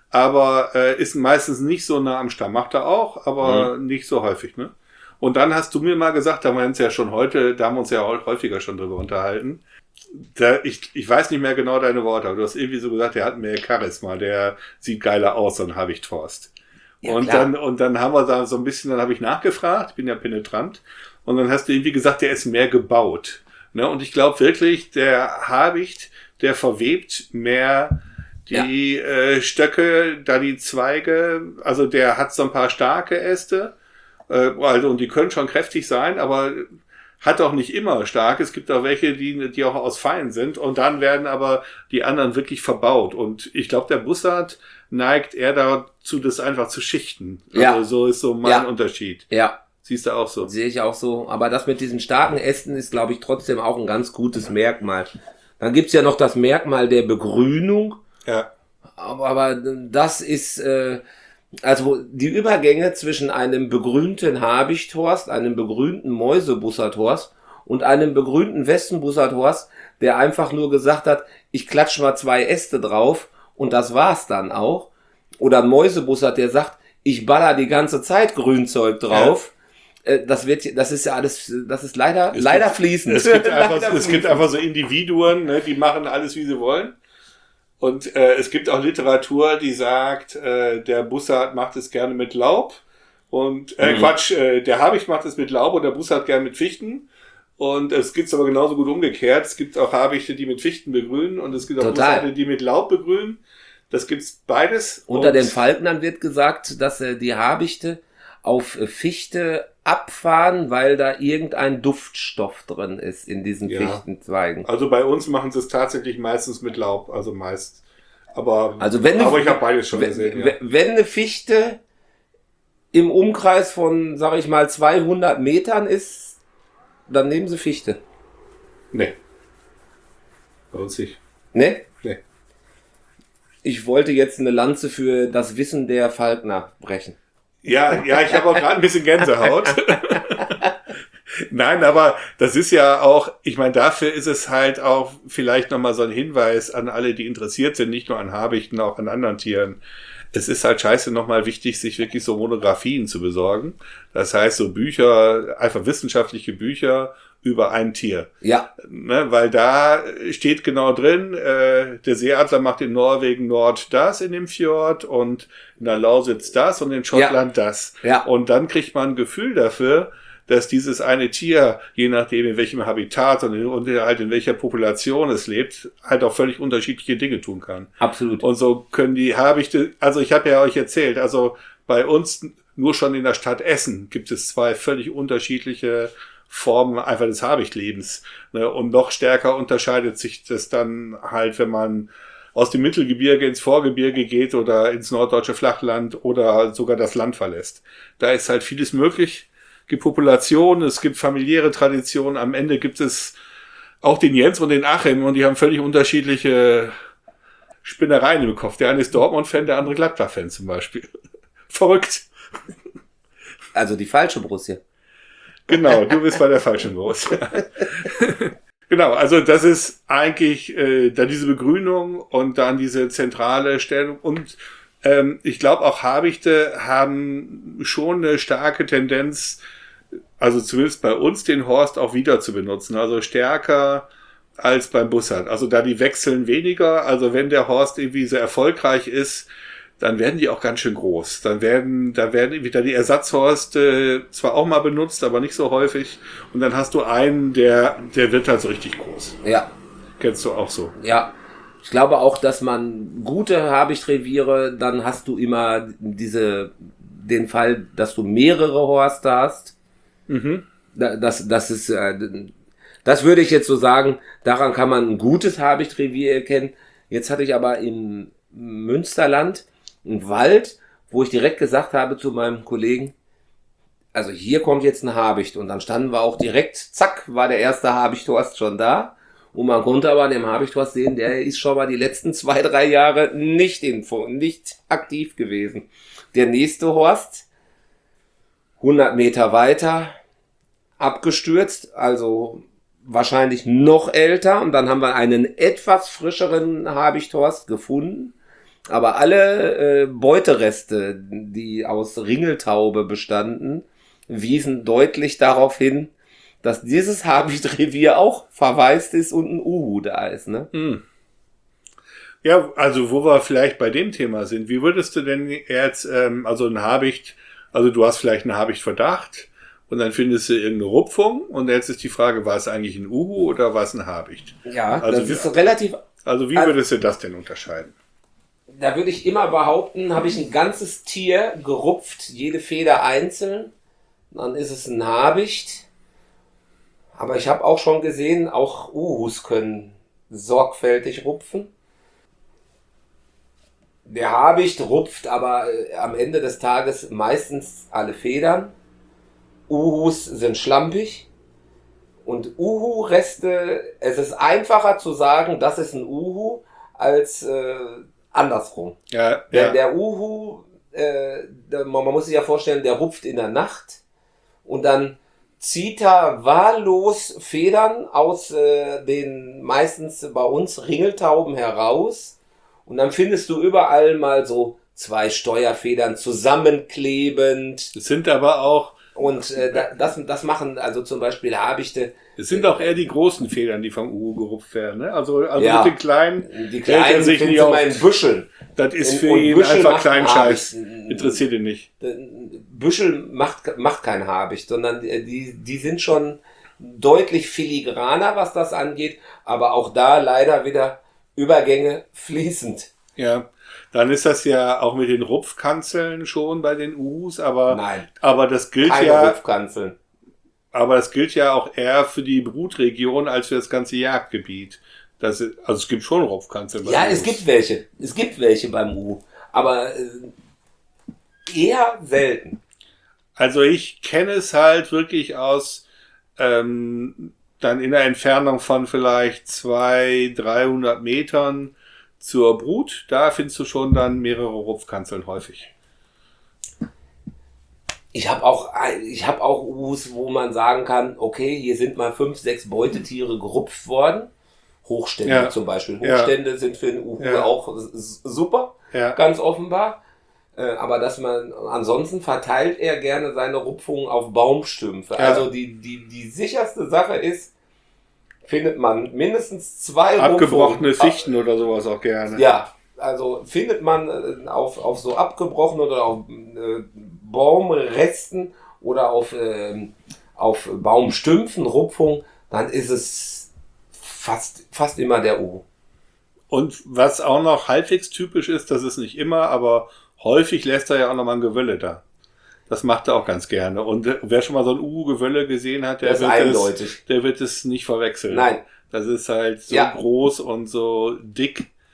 aber äh, ist meistens nicht so nah am Stamm, macht er auch, aber mhm. nicht so häufig, ne? Und dann hast du mir mal gesagt, da haben wir uns ja schon heute, da haben wir uns ja häufiger schon drüber unterhalten. Da, ich, ich weiß nicht mehr genau deine Worte, aber du hast irgendwie so gesagt, der hat mehr Charisma, der sieht geiler aus, so ein Habichthorst. Ja, und klar. dann, und dann haben wir da so ein bisschen, dann habe ich nachgefragt, ich bin ja penetrant, und dann hast du irgendwie gesagt, der ist mehr gebaut. Ne? Und ich glaube wirklich, der Habicht, der verwebt mehr die ja. äh, Stöcke, da die Zweige, also der hat so ein paar starke Äste, also, und die können schon kräftig sein, aber hat auch nicht immer stark. Es gibt auch welche, die, die auch aus fein sind. Und dann werden aber die anderen wirklich verbaut. Und ich glaube, der Bussard neigt eher dazu, das einfach zu schichten. Ja. Also so ist so mein ja. Unterschied. Ja. Siehst du auch so? Sehe ich auch so. Aber das mit diesen starken Ästen ist, glaube ich, trotzdem auch ein ganz gutes Merkmal. Dann gibt's ja noch das Merkmal der Begrünung. Ja. Aber, aber das ist... Äh, Also die Übergänge zwischen einem begrünten Habichthorst, einem begrünten Mäusebussardhorst und einem begrünten Wespenbussardhorst, der einfach nur gesagt hat, ich klatsch mal zwei Äste drauf und das war's dann auch. Oder ein Mäusebussard, der sagt, ich baller die ganze Zeit Grünzeug drauf. Ja. Das wird, das ist ja alles, das ist leider, es leider gibt, fließend. Es gibt, einfach, leider es gibt einfach so Individuen, ne, die machen alles, wie sie wollen. Und äh, es gibt auch Literatur, die sagt, äh, der Bussard macht es gerne mit Laub. Und äh, mhm. Quatsch, äh, der Habicht macht es mit Laub und der Bussard gerne mit Fichten. Und es gibt aber genauso gut umgekehrt. Es gibt auch Habichte, die mit Fichten begrünen. Und es gibt auch Bussarde, die mit Laub begrünen. Das gibt's beides. Unter und den Falknern wird gesagt, dass äh, die Habichte auf äh, Fichte abfahren, weil da irgendein Duftstoff drin ist in diesen ja. Fichtenzweigen. Also bei uns machen sie es tatsächlich meistens mit Laub, also meist. Aber, also wenn aber eine, ich habe beides schon wenn, gesehen. Ja. Wenn eine Fichte im Umkreis von, sag ich mal, zweihundert Metern ist, dann nehmen sie Fichte. Nee. Bei uns nicht. Nee? Nee. Ich wollte jetzt eine Lanze für das Wissen der Falkner brechen. Ja, ja, ich habe auch gerade ein bisschen Gänsehaut. Nein, aber das ist ja auch, ich meine, dafür ist es halt auch vielleicht nochmal so ein Hinweis an alle, die interessiert sind, nicht nur an Habichten, auch an anderen Tieren. Es ist halt scheiße nochmal wichtig, sich wirklich so Monographien zu besorgen. Das heißt, so Bücher, einfach wissenschaftliche Bücher über ein Tier. Ja. Ne, weil da steht genau drin, äh, der Seeadler macht in Norwegen Nord das in dem Fjord und in der Lausitz das und in Schottland ja. das. Ja. Und dann kriegt man ein Gefühl dafür, dass dieses eine Tier, je nachdem in welchem Habitat und, in, und halt in welcher Population es lebt, halt auch völlig unterschiedliche Dinge tun kann. Absolut. Und so können die Habichte, also ich habe ja euch erzählt, also bei uns nur schon in der Stadt Essen gibt es zwei völlig unterschiedliche Formen einfach des Habichtlebens. Ne? Und noch stärker unterscheidet sich das dann halt, wenn man aus dem Mittelgebirge ins Vorgebirge geht oder ins norddeutsche Flachland oder sogar das Land verlässt. Da ist halt vieles möglich. Es gibt Populationen, es gibt familiäre Traditionen. Am Ende gibt es auch den Jens und den Achim und die haben völlig unterschiedliche Spinnereien im Kopf. Der eine ist Dortmund-Fan, der andere Gladbach-Fan zum Beispiel. Verrückt. Also die falsche Borussia. Genau, du bist bei der falschen Borussia. Genau, also das ist eigentlich äh, dann diese Begrünung und dann diese zentrale Stellung. Und ähm, ich glaube auch Habichte haben schon eine starke Tendenz, also zumindest bei uns, den Horst auch wieder zu benutzen. Also stärker als beim Bussard. Also da die wechseln weniger. Also wenn der Horst irgendwie so erfolgreich ist, dann werden die auch ganz schön groß. Dann werden, da werden wieder die Ersatzhorste zwar auch mal benutzt, aber nicht so häufig. Und dann hast du einen, der, der wird halt so richtig groß. Ja. Kennst du auch so? Ja. Ich glaube auch, dass man gute Habichtreviere, dann hast du immer diese, den Fall, dass du mehrere Horste hast. Mhm. Das, das ist, das würde ich jetzt so sagen, daran kann man ein gutes Habichtrevier erkennen. Jetzt hatte ich aber im Münsterland einen Wald, wo ich direkt gesagt habe zu meinem Kollegen, also hier kommt jetzt ein Habicht. Und dann standen wir auch direkt, zack, war der erste Habichthorst schon da. Und man konnte aber an dem Habichthorst sehen, der ist schon mal die letzten zwei, drei Jahre nicht, in, nicht aktiv gewesen. Der nächste Horst, hundert Meter weiter, abgestürzt, also wahrscheinlich noch älter. Und dann haben wir einen etwas frischeren Habichthorst gefunden. Aber alle äh, Beutereste, die aus Ringeltaube bestanden, wiesen deutlich darauf hin, dass dieses Habichtrevier auch verwaist ist und ein Uhu da ist. Ne? Hm. Ja, also wo wir vielleicht bei dem Thema sind, wie würdest du denn jetzt, ähm, also ein Habicht, also du hast vielleicht einen Habichtverdacht und dann findest du irgendeine Rupfung und jetzt ist die Frage, war es eigentlich ein Uhu oder war es ein Habicht? Ja, also das wie, ist relativ... Also wie würdest du das denn unterscheiden? Da würde ich immer behaupten, habe ich ein ganzes Tier gerupft, jede Feder einzeln, dann ist es ein Habicht. Aber ich habe auch schon gesehen, auch Uhus können sorgfältig rupfen. Der Habicht rupft aber äh, am Ende des Tages meistens alle Federn. Uhus sind schlampig. Und Uhu-Reste, es ist einfacher zu sagen, das ist ein Uhu, als äh, andersrum. Ja, Der, ja. der Uhu, äh, der, man, man muss sich ja vorstellen, der rupft in der Nacht und dann zieht er wahllos Federn aus äh, den meistens bei uns Ringeltauben heraus und dann findest du überall mal so zwei Steuerfedern zusammenklebend. Es sind aber auch, Und äh, das, das machen also zum Beispiel Habichte. es sind auch eher die großen Federn, die vom Uhu gerupft werden. Ne? Also, also Ja. mit den kleinen, Die hält er kleinen sich finden nicht sie auf. mal in Büscheln. Das ist Und- für und ihn Büschel einfach macht Kleinscheiß. Habicht. Interessiert ihn nicht. Büschel macht, macht kein Habicht, sondern die, die sind schon deutlich filigraner, was das angeht, aber auch da leider wieder Übergänge fließend. Ja, dann ist das ja auch mit den Rupfkanzeln schon bei den Uhus, aber, Nein, aber das gilt keine ja, Rupfkanzeln. aber das gilt ja auch eher für die Brutregion als für das ganze Jagdgebiet. Das ist, also es gibt schon Rupfkanzeln bei Ja, den es Uhus. gibt welche. Es gibt welche beim Uhu, aber äh, eher selten. Also ich kenne es halt wirklich aus ähm, dann in der Entfernung von vielleicht zweihundert, dreihundert Metern zur Brut. Da findest du schon dann mehrere Rupfkanzeln häufig. Ich habe auch, ich habe auch Uhus, wo man sagen kann, okay, hier sind mal fünf, sechs Beutetiere gerupft worden. Hochstände Ja. zum Beispiel. Ja. Hochstände sind für den Uhu Ja. auch s- super, Ja. ganz offenbar. Äh, Aber dass man, ansonsten verteilt er gerne seine Rupfungen auf Baumstümpfe. Ja. Also die, die, die sicherste Sache ist, findet man mindestens zwei Abgebrochene Rupfungen. Fichten oder sowas auch gerne. Ja, also findet man äh, auf, auf so abgebrochene oder auf äh, Baumresten oder auf, ähm, auf Baumstümpfen, Rupfung, dann ist es fast, fast immer der Uhu. Und was auch noch halbwegs typisch ist, das ist nicht immer, aber häufig lässt er ja auch nochmal ein Gewölle da. Das macht er auch ganz gerne. Und äh, wer schon mal so ein Uhu-Gewölle gesehen hat, der Das ist wird, es, eindeutig. der wird es nicht verwechseln. Nein, Das ist halt so Ja. groß und so dick.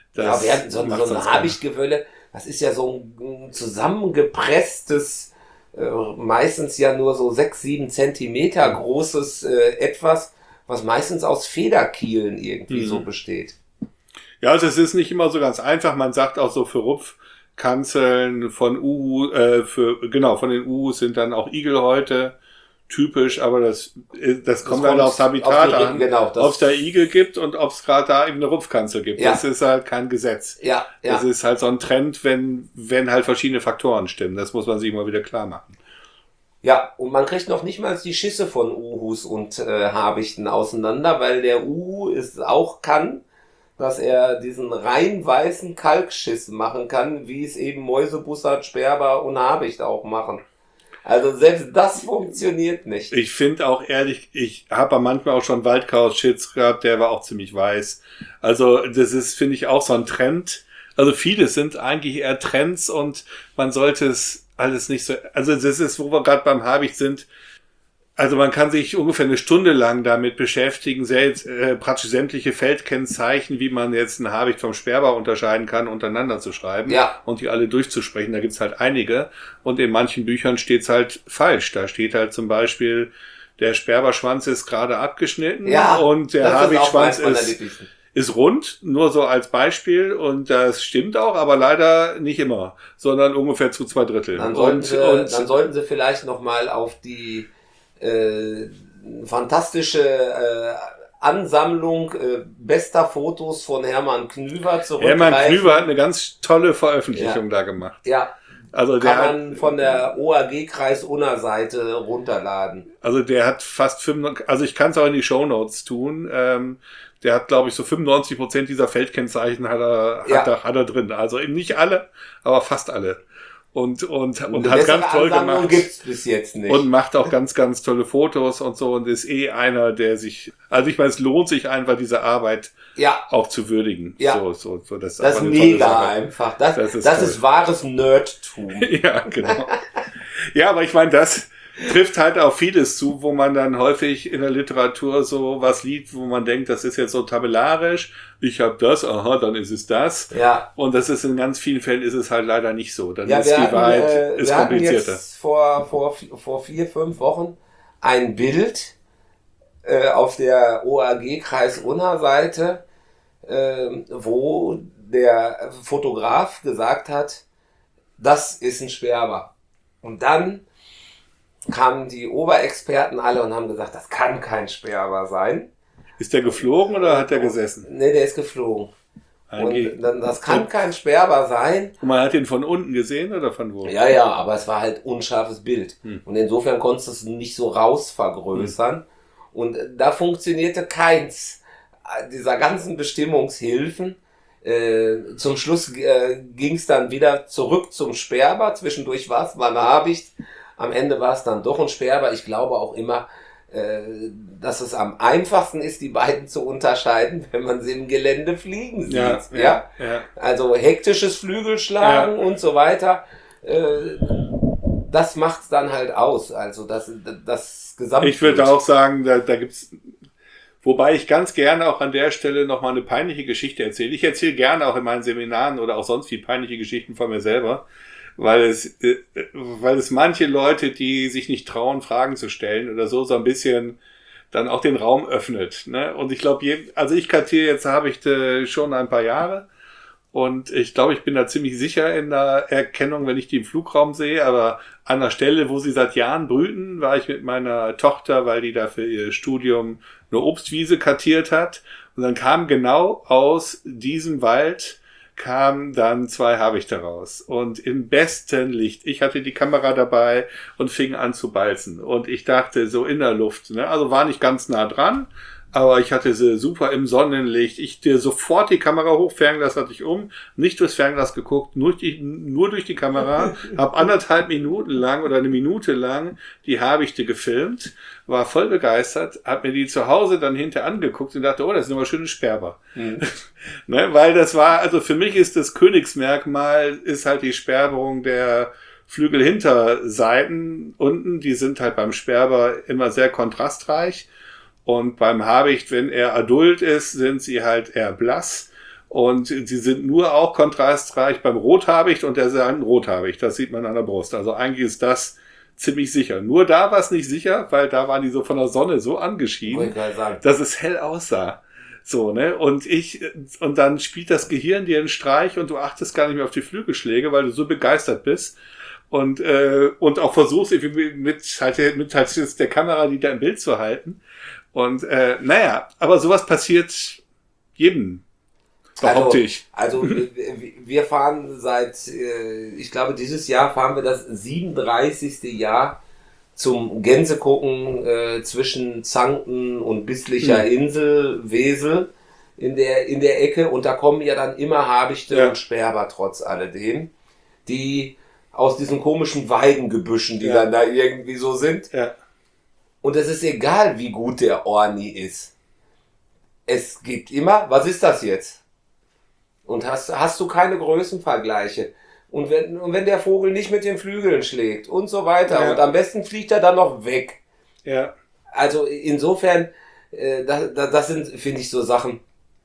Das ja, wir hatten so, so ein Habichtgewölle, das ist ja so ein zusammengepresstes, äh, meistens ja nur so sechs, sieben Zentimeter großes äh, etwas, was meistens aus Federkielen irgendwie mhm. so besteht. Ja, also es ist nicht immer so ganz einfach. Man sagt auch so für Rupfkanzeln von Uhu, äh, für, genau, von den Uhus sind dann auch Igelhäute typisch, aber das, das, das kommt dann aufs Habitat auf die, an, genau, ob es da Igel gibt und ob es gerade da eben eine Rupfkanzel gibt. Ja. Das ist halt kein Gesetz. Ja, ja. Das ist halt so ein Trend, wenn, wenn halt verschiedene Faktoren stimmen. Das muss man sich mal wieder klar machen. Ja, und man kriegt noch nicht mal die Schisse von Uhus und äh, Habichten auseinander, weil der Uhu es auch kann, dass er diesen rein weißen Kalkschiss machen kann, wie es eben Mäusebussard, Sperber und Habicht auch machen. Also selbst das funktioniert nicht. Ich finde auch ehrlich, ich habe manchmal auch schon Waldchaos-Shits gehabt, der war auch ziemlich weiß. Also das ist, finde ich, auch so ein Trend. Also viele sind eigentlich eher Trends und man sollte es alles nicht so... Also das ist, wo wir gerade beim Habicht sind, also man kann sich ungefähr eine Stunde lang damit beschäftigen, selbst, äh, praktisch sämtliche Feldkennzeichen, wie man jetzt einen Habicht vom Sperber unterscheiden kann, untereinander zu schreiben ja. und die alle durchzusprechen. Da gibt's halt einige und in manchen Büchern steht's halt falsch. Da steht halt zum Beispiel, der Sperberschwanz ist gerade abgeschnitten ja, und der Habichtschwanz ist, ist rund, nur so als Beispiel und das stimmt auch, aber leider nicht immer, sondern ungefähr zu zwei Drittel. Dann sollten, und, sie, und, dann sollten sie vielleicht nochmal auf die Äh, fantastische äh, Ansammlung äh, bester Fotos von Hermann Knüver zurückgreifen. Hermann Knüver hat eine ganz tolle Veröffentlichung ja. da gemacht. Ja, also der kann man hat, von der O A G-Kreis-Unna-Seite runterladen. Also der hat fast fünfundneunzig, also ich kann es auch in die Shownotes tun, ähm, der hat, glaube ich, so fünfundneunzig Prozent dieser Feldkennzeichen hat er, hat, ja. er, hat er drin. Also eben nicht alle, aber fast alle. Und, und, und, und hat ganz toll gemacht. Gibt's bis jetzt nicht. Und macht auch ganz, ganz tolle Fotos und so und ist eh einer, der sich, also ich meine, es lohnt sich einfach, diese Arbeit ja. auch zu würdigen. Ja. So, so, so, das ist, das ist mega einfach. Das, das ist, das ist wahres Nerdtum. Ja, genau. Ja, aber ich meine, das trifft halt auf vieles zu, wo man dann häufig in der Literatur so was liest, wo man denkt, das ist jetzt so tabellarisch, ich habe das, aha, dann ist es das. Ja. Und das ist in ganz vielen Fällen ist es halt leider nicht so. Dann ja, ist die hatten, Wahrheit äh, ist wir komplizierter. Hatten jetzt vor, vor, vor vier, fünf Wochen ein Bild äh, auf der O A G-Kreis-Unna-Seite, äh, wo der Fotograf gesagt hat, das ist ein Sperber. Und dann kamen die Oberexperten alle und haben gesagt, das kann kein Sperber sein. Ist der geflogen oder hat der gesessen? Nee, der ist geflogen. Eigentlich. Und dann, das kann kein Sperber sein. Und man hat ihn von unten gesehen oder von wo? Ja, ja, aber es war halt unscharfes Bild. Hm. Und insofern konntest du es nicht so raus vergrößern. Hm. Und da funktionierte keins dieser ganzen Bestimmungshilfen. Äh, zum Schluss äh, ging es dann wieder zurück zum Sperber. Zwischendurch war es mal eine Habicht. Am Ende war es dann doch ein Sperber. Ich glaube auch immer, äh, dass es am einfachsten ist, die beiden zu unterscheiden, wenn man sie im Gelände fliegen sieht. Ja, ja, ja? ja. Also hektisches Flügelschlagen ja. und so weiter. Äh, das macht's dann halt aus. Also das, das Gesamtbild. Ich würde auch sagen, da, da gibt's, wobei ich ganz gerne auch an der Stelle nochmal eine peinliche Geschichte erzähle. Ich erzähle gerne auch in meinen Seminaren oder auch sonst wie peinliche Geschichten von mir selber. Weil es, äh, weil es manche Leute, die sich nicht trauen, Fragen zu stellen oder so, so ein bisschen dann auch den Raum öffnet. Ne? Und ich glaube, also ich kartiere jetzt, habe ich äh, schon ein paar Jahre und ich glaube, ich bin da ziemlich sicher in der Erkennung, wenn ich die im Flugraum sehe, aber an der Stelle, wo sie seit Jahren brüten, war ich mit meiner Tochter, weil die da für ihr Studium eine Obstwiese kartiert hat und dann kam genau aus diesem Wald kamen dann zwei Habichte raus und im besten Licht. Ich hatte die Kamera dabei und fing an zu balzen und ich dachte so in der Luft, ne? Also war nicht ganz nah dran, aber ich hatte sie super im Sonnenlicht. Ich dir sofort die Kamera hoch, Fernglas hatte ich um, nicht durchs Fernglas geguckt, nur, die, nur durch die Kamera, habe anderthalb Minuten lang oder eine Minute lang die Habichte gefilmt, war voll begeistert, habe mir die zu Hause dann hinter angeguckt und dachte, oh, das sind aber schöne Sperber. Mhm. Ne, weil das war, also für mich ist das Königsmerkmal, ist halt die Sperberung der Flügelhinterseiten unten, die sind halt beim Sperber immer sehr kontrastreich. Und beim Habicht, wenn er adult ist, sind sie halt eher blass. Und sie sind nur auch kontrastreich beim Rothabicht und der ist ein Rothabicht. Das sieht man an der Brust. Also eigentlich ist das ziemlich sicher. Nur da war es nicht sicher, weil da waren die so von der Sonne so angeschienen, dass es hell aussah. So, ne? Und ich, und dann spielt das Gehirn dir einen Streich und du achtest gar nicht mehr auf die Flügelschläge, weil du so begeistert bist. Und, äh, und auch versuchst, mit halt, mit halt der Kamera, die da im Bild zu halten. Und, äh, naja, aber sowas passiert jedem, behaupte also, ich. Also, wir fahren seit, ich glaube, dieses Jahr fahren wir das siebenunddreißigste Jahr zum Gänsegucken äh, zwischen Zanken und Bisslicher Hm. Insel, Wesel in der, in der Ecke. Und da kommen ja dann immer Habichte Ja. und Sperber trotz alledem, die aus diesen komischen Weidengebüschen, die Ja. dann da irgendwie so sind. Ja. Und es ist egal, wie gut der Orni ist. Es gibt immer, was ist das jetzt? Und hast, hast du keine Größenvergleiche. Und wenn, und wenn der Vogel nicht mit den Flügeln schlägt und so weiter. Ja. Und am besten fliegt er dann noch weg. Ja. Also insofern, äh, das, das sind, finde ich, so Sachen,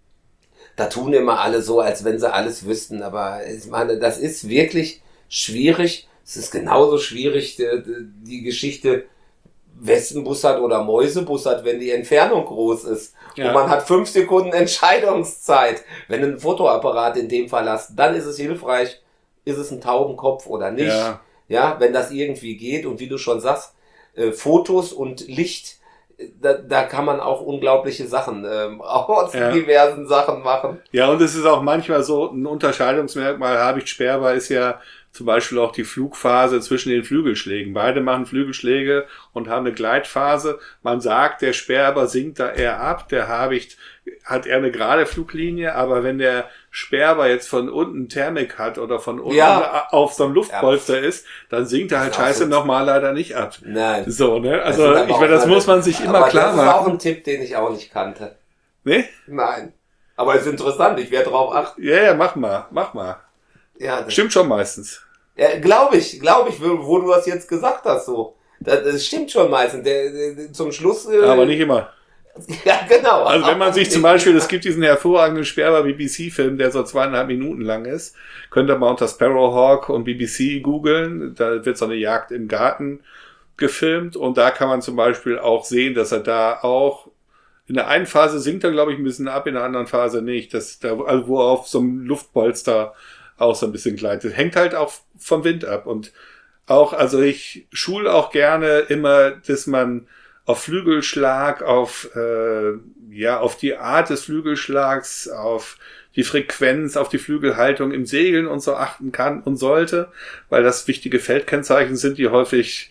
da tun immer alle so, als wenn sie alles wüssten. Aber ich meine, das ist wirklich schwierig. Es ist genauso schwierig, die, die Geschichte Wespenbussard oder Mäusebussard, wenn die Entfernung groß ist. Ja. Und man hat fünf Sekunden Entscheidungszeit. Wenn du ein Fotoapparat in dem Fall hast, dann ist es hilfreich, ist es ein Taubenkopf oder nicht. Ja. Ja, wenn das irgendwie geht. Und wie du schon sagst, äh, Fotos und Licht, äh, da, da kann man auch unglaubliche Sachen, ähm, aus Ja. diversen Sachen machen. Ja, und es ist auch manchmal so ein Unterscheidungsmerkmal. Habicht Sperber ist ja zum Beispiel auch die Flugphase zwischen den Flügelschlägen. Beide machen Flügelschläge und haben eine Gleitphase. Man sagt, der Sperber sinkt da eher ab, der Habicht hat eher eine gerade Fluglinie, aber wenn der Sperber jetzt von unten Thermik hat oder von unten Ja. auf so einem Luftpolster Ja. ist, dann sinkt er halt Das ist auch scheiße so. nochmal leider nicht ab. Nein. So, ne? Das Also, sind aber ich auch meine, das meine- muss man sich immer aber klar das ist auch machen. ein Tipp, den ich auch nicht kannte. Ne? Nein. Aber es ist interessant, ich werde drauf achten. Ja, ja, mach mal, mach mal. Ja, das Stimmt schon meistens. Ja, glaube ich, glaube ich, wo wo du das jetzt gesagt hast, so. Das, das stimmt schon meistens. Der, der, zum Schluss. Äh, Aber nicht immer. Ja, genau. Also wenn man sich zum Beispiel, es gibt diesen hervorragenden Sperber B B C-Film, der so zweieinhalb Minuten lang ist, könnt ihr mal unter Sparrowhawk und B B C googeln. Da wird so eine Jagd im Garten gefilmt und da kann man zum Beispiel auch sehen, dass er da auch in der einen Phase sinkt er, glaube ich, ein bisschen ab, in der anderen Phase nicht. Das, da, also wo er auf so einem Luftpolster auch so ein bisschen gleitet. Hängt halt auch vom Wind ab. Und auch, also ich schule auch gerne immer, dass man auf Flügelschlag, auf, äh, ja, auf die Art des Flügelschlags, auf die Frequenz, auf die Flügelhaltung im Segeln und so achten kann und sollte, weil das wichtige Feldkennzeichen sind, die häufig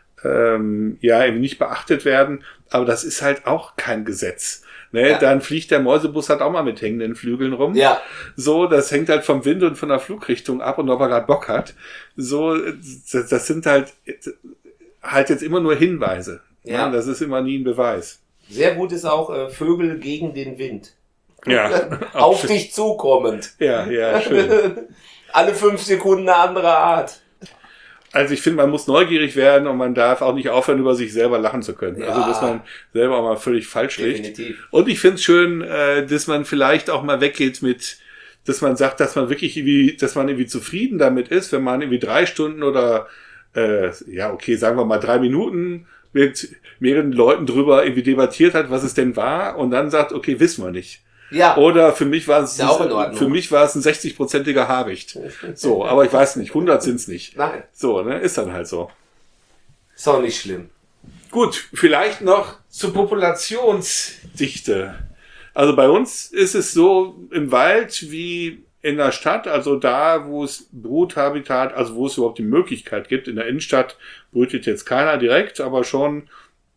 ähm, ja eben nicht beachtet werden. Aber das ist halt auch kein Gesetz. Ne? Ja. Dann fliegt der Mäusebus halt auch mal mit hängenden Flügeln rum. Ja, So, das hängt halt vom Wind und von der Flugrichtung ab und ob er gerade Bock hat. So, das, das sind halt halt jetzt immer nur Hinweise. Ja. Ne? Das ist immer nie ein Beweis. sehr gut ist auch äh, Vögel gegen den Wind. Ja, Auf dich zukommend. ja, ja, schön. Alle fünf Sekunden eine andere Art. Also ich finde, man muss neugierig werden und man darf auch nicht aufhören, über sich selber lachen zu können. Ja. Also dass man selber auch mal völlig falsch liegt. Definitiv. Und ich finde es schön, äh, dass man vielleicht auch mal weggeht mit, dass man sagt, dass man wirklich irgendwie, dass man irgendwie zufrieden damit ist, wenn man irgendwie drei Stunden oder äh, ja, okay, sagen wir mal drei Minuten mit mehreren Leuten drüber irgendwie debattiert hat, was es denn war und dann sagt, okay, wissen wir nicht. Ja, Oder für mich war es Ist ja auch in Ordnung. für mich war es ein sechzig-prozentiger Habicht. So, aber ich weiß nicht, hundert sind's nicht. nein, So, ne, ist dann halt so. ist auch nicht schlimm. Gut, vielleicht noch zur Populationsdichte. Also bei uns ist es so im Wald wie in der Stadt, also da, wo es Bruthabitat, also wo es überhaupt die Möglichkeit gibt. In der Innenstadt brütet jetzt keiner direkt, aber schon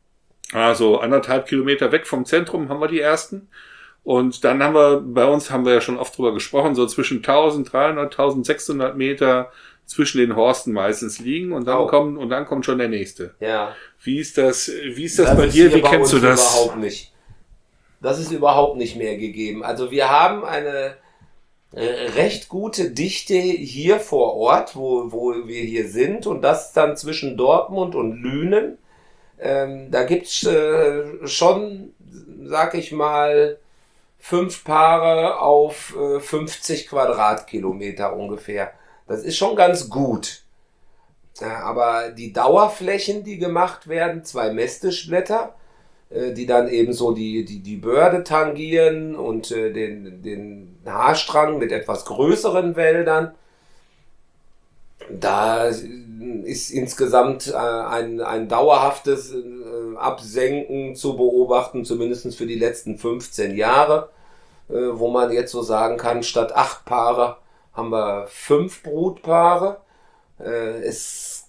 also anderthalb Kilometer weg vom Zentrum haben wir die ersten. Und dann haben wir, bei uns haben wir ja schon oft drüber gesprochen, so zwischen dreizehnhundert, eintausendsechshundert Meter zwischen den Horsten meistens liegen und dann Oh. kommt, und dann kommt schon der nächste. Ja. Wie ist das, wie ist das, bei ist dir? hier Wie bei kennst du uns das? Überhaupt nicht. Das ist überhaupt nicht mehr gegeben. Also wir haben eine äh, recht gute Dichte hier vor Ort, wo, wo wir hier sind, und das dann zwischen Dortmund und Lünen. Ähm, da gibt's äh, schon, sag ich mal, fünf Paare auf äh, fünfzig Quadratkilometer ungefähr. Das ist schon ganz gut. Ja, aber die Dauerflächen, die gemacht werden, zwei Mästischblätter, äh, die dann eben so die, die, die Börde tangieren und äh, den, den Haarstrang mit etwas größeren Wäldern, da ist insgesamt äh, ein, ein dauerhaftes äh, Absenken zu beobachten, zumindest für die letzten fünfzehn Jahre, äh, wo man jetzt so sagen kann, statt acht Paare haben wir fünf Brutpaare. Äh, es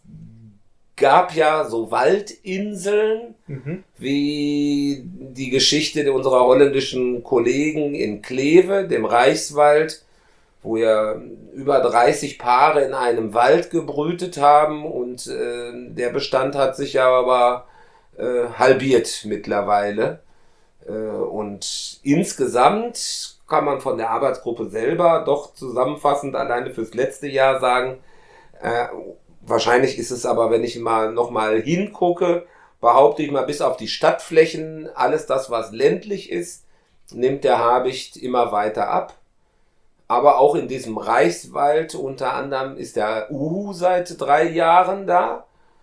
gab ja so Waldinseln, mhm. wie die Geschichte unserer holländischen Kollegen in Kleve, dem Reichswald, wo ja über dreißig Paare in einem Wald gebrütet haben und äh, der Bestand hat sich ja aber äh, halbiert mittlerweile. Äh, und insgesamt kann man von der Arbeitsgruppe selber doch zusammenfassend alleine fürs letzte Jahr sagen, äh, wahrscheinlich ist es aber, wenn ich mal nochmal hingucke, behaupte ich mal, bis auf die Stadtflächen, alles das, was ländlich ist, nimmt der Habicht immer weiter ab. Aber auch in diesem Reichswald unter anderem ist der Uhu seit drei Jahren da.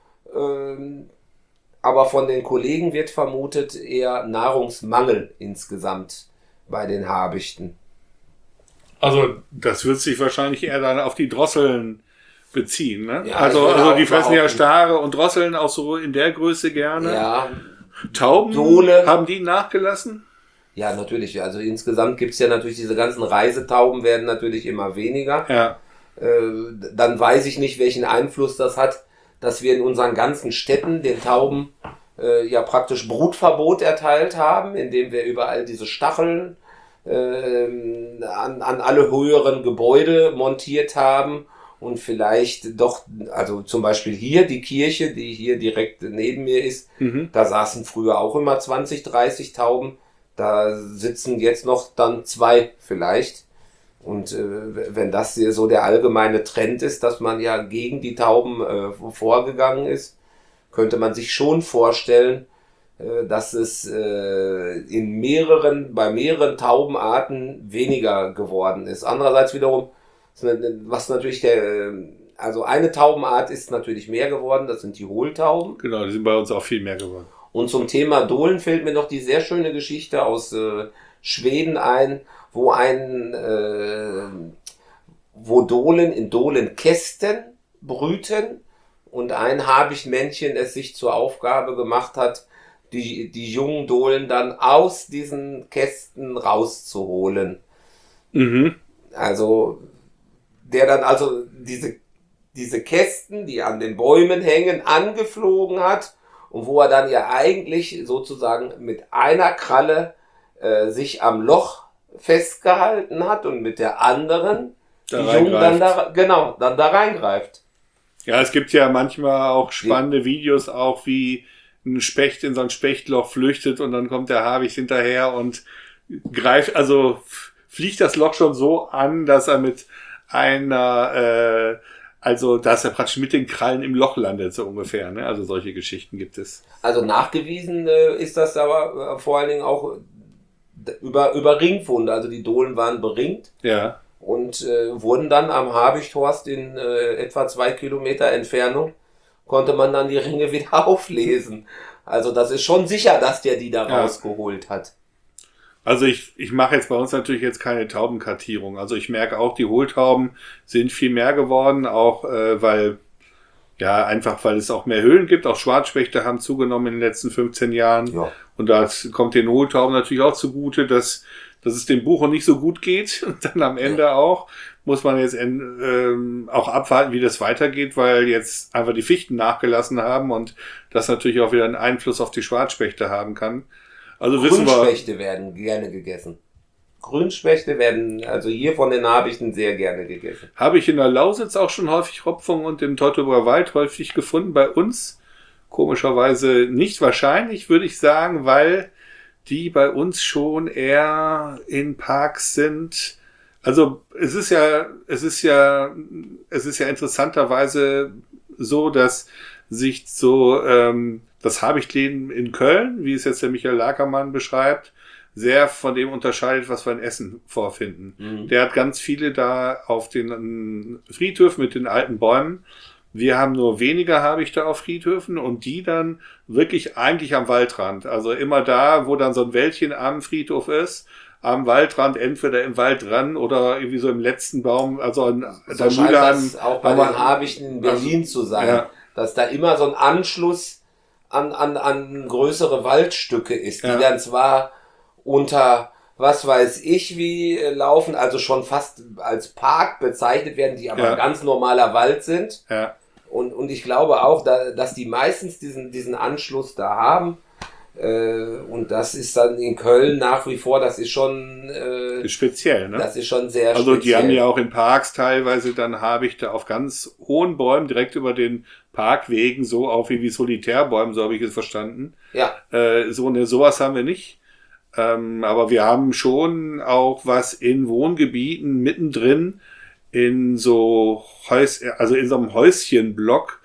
Ähm, aber von den Kollegen wird vermutet eher Nahrungsmangel insgesamt bei den Habichten. Also das wird sich wahrscheinlich eher dann auf die Drosseln beziehen, ne? Ja, also also die fressen ja Stare und Drosseln auch so in der Größe gerne. Ja. Tauben, Dole. Haben die nachgelassen? Ja, natürlich. Also insgesamt gibt's ja natürlich diese ganzen Reisetauben werden natürlich immer weniger. Ja. Äh, dann weiß ich nicht, welchen Einfluss das hat, dass wir in unseren ganzen Städten den Tauben äh, ja praktisch Brutverbot erteilt haben, indem wir überall diese Stacheln äh, an, an alle höheren Gebäude montiert haben und vielleicht doch, also zum Beispiel hier die Kirche, die hier direkt neben mir ist, mhm. da saßen früher auch immer zwanzig, dreißig Tauben. Da sitzen jetzt noch dann zwei vielleicht. Und äh, wenn das hier so der allgemeine Trend ist, dass man ja gegen die Tauben äh, vorgegangen ist, könnte man sich schon vorstellen, äh, dass es äh, in mehreren, bei mehreren Taubenarten weniger geworden ist. Andererseits wiederum, was natürlich der, also eine Taubenart ist natürlich mehr geworden, das sind die Hohltauben. Genau, die sind bei uns auch viel mehr geworden. Und zum Thema Dohlen fällt mir noch die sehr schöne Geschichte aus äh, Schweden ein, wo ein äh, wo Dohlen in Dohlenkästen brüten und ein Habichtmännchen es sich zur Aufgabe gemacht hat, die, die jungen Dohlen dann aus diesen Kästen rauszuholen. Mhm. Also der dann also diese, diese Kästen, die an den Bäumen hängen, angeflogen hat. Und wo er dann ja eigentlich sozusagen mit einer Kralle äh, sich am Loch festgehalten hat und mit der anderen da die Jungen dann da, genau, dann da reingreift. Ja, es gibt ja manchmal auch spannende Videos, auch wie ein Specht in so ein Spechtloch flüchtet und dann kommt der Habicht hinterher und greift, also fliegt das Loch schon so an, dass er mit einer äh, Also, dass er praktisch mit den Krallen im Loch landet, so ungefähr. Ne? Also solche Geschichten gibt es. Also nachgewiesen äh, ist das aber äh, vor allen Dingen auch über, über Ringfunde. Also die Dohlen waren beringt. Ja. Und äh, wurden dann am Habichthorst in äh, etwa zwei Kilometer Entfernung, konnte man dann die Ringe wieder auflesen. Also das ist schon sicher, dass der die da ja. rausgeholt hat. Also ich, ich mache jetzt bei uns natürlich jetzt keine Taubenkartierung. Also ich merke auch, die Hohltauben sind viel mehr geworden, auch äh, weil, ja, einfach weil es auch mehr Höhlen gibt. Auch Schwarzspechte haben zugenommen in den letzten fünfzehn Jahren. Ja. Und das kommt den Hohltauben natürlich auch zugute, dass, dass es dem Buche nicht so gut geht. Und dann am Ende ja. auch muss man jetzt in, ähm, auch abwarten, wie das weitergeht, weil jetzt einfach die Fichten nachgelassen haben und das natürlich auch wieder einen Einfluss auf die Schwarzspechte haben kann. Also Grünspechte werden gerne gegessen. Grünspechte werden also hier von den Habichten sehr gerne gegessen. Habe ich in der Lausitz auch schon häufig Ropfung und im Teutoburger Wald häufig gefunden. Bei uns komischerweise nicht wahrscheinlich, würde ich sagen, weil die bei uns schon eher in Parks sind. Also es ist ja, es ist ja, es ist ja interessanterweise so, dass sich so ähm, das Habichtleben in Köln, wie es jetzt der Michael Lakermann beschreibt, sehr von dem unterscheidet, was wir in Essen vorfinden. Mhm. Der hat ganz viele da auf den Friedhöfen mit den alten Bäumen. Wir haben nur weniger Habichte auf Friedhöfen und die dann wirklich eigentlich am Waldrand. Also immer da, wo dann so ein Wäldchen am Friedhof ist, am Waldrand, entweder im Wald dran oder irgendwie so im letzten Baum. Also an so der scheint das auch bei den Habichten in Berlin also, zu sein, ja. Dass da immer so ein Anschluss an, an, an größere Waldstücke ist, die ja. dann zwar unter, was weiß ich wie, laufen, also schon fast als Park bezeichnet werden, die aber ja. ganz normaler Wald sind. Ja. Und, und ich glaube auch, da, dass die meistens diesen, diesen Anschluss da haben. Äh, und das ist dann in Köln nach wie vor, das ist schon äh, speziell, ne? Das ist schon sehr also speziell. Also die haben ja auch in Parks teilweise dann Habichte auf ganz hohen Bäumen, direkt über den Parkwegen, so auf wie Solitärbäumen, so habe ich es verstanden. Ja. Äh, so eine, sowas haben wir nicht. Ähm, aber wir haben schon auch was in Wohngebieten mittendrin in so Häus, also in so einem Häuschenblock,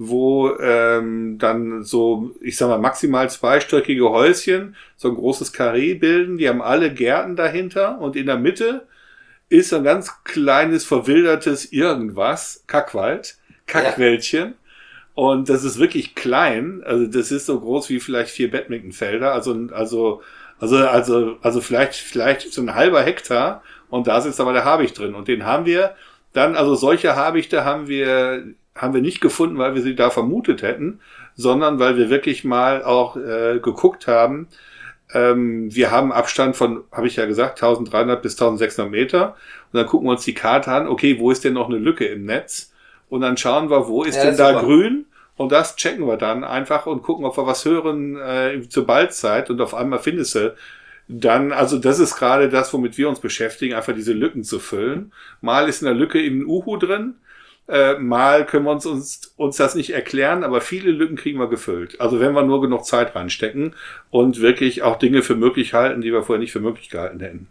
wo ähm, dann so, ich sag mal, maximal zweistöckige Häuschen, so ein großes Karree bilden. Die haben alle Gärten dahinter und in der Mitte ist ein ganz kleines, verwildertes Irgendwas, Kackwald, Kackwäldchen. Ja. Und das ist wirklich klein, also das ist so groß wie vielleicht vier Badmintonfelder, also also Also, also, also vielleicht, vielleicht so ein halber Hektar und da sitzt aber der Habicht drin und den haben wir dann, also solche Habichte haben wir, haben wir nicht gefunden, weil wir sie da vermutet hätten, sondern weil wir wirklich mal auch äh, geguckt haben. Ähm, wir haben Abstand von, habe ich ja gesagt, dreizehnhundert bis sechzehnhundert Meter und dann gucken wir uns die Karte an, okay, wo ist denn noch eine Lücke im Netz? Und dann schauen wir, wo ist ja, denn da super. grün? Und das checken wir dann einfach und gucken, ob wir was hören äh, zur Baldzeit und auf einmal findest du dann, also das ist gerade das, womit wir uns beschäftigen, einfach diese Lücken zu füllen. Mal ist in der Lücke eben ein Uhu drin, äh, mal können wir uns, uns uns das nicht erklären, aber viele Lücken kriegen wir gefüllt. Also wenn wir nur genug Zeit reinstecken und wirklich auch Dinge für möglich halten, die wir vorher nicht für möglich gehalten hätten.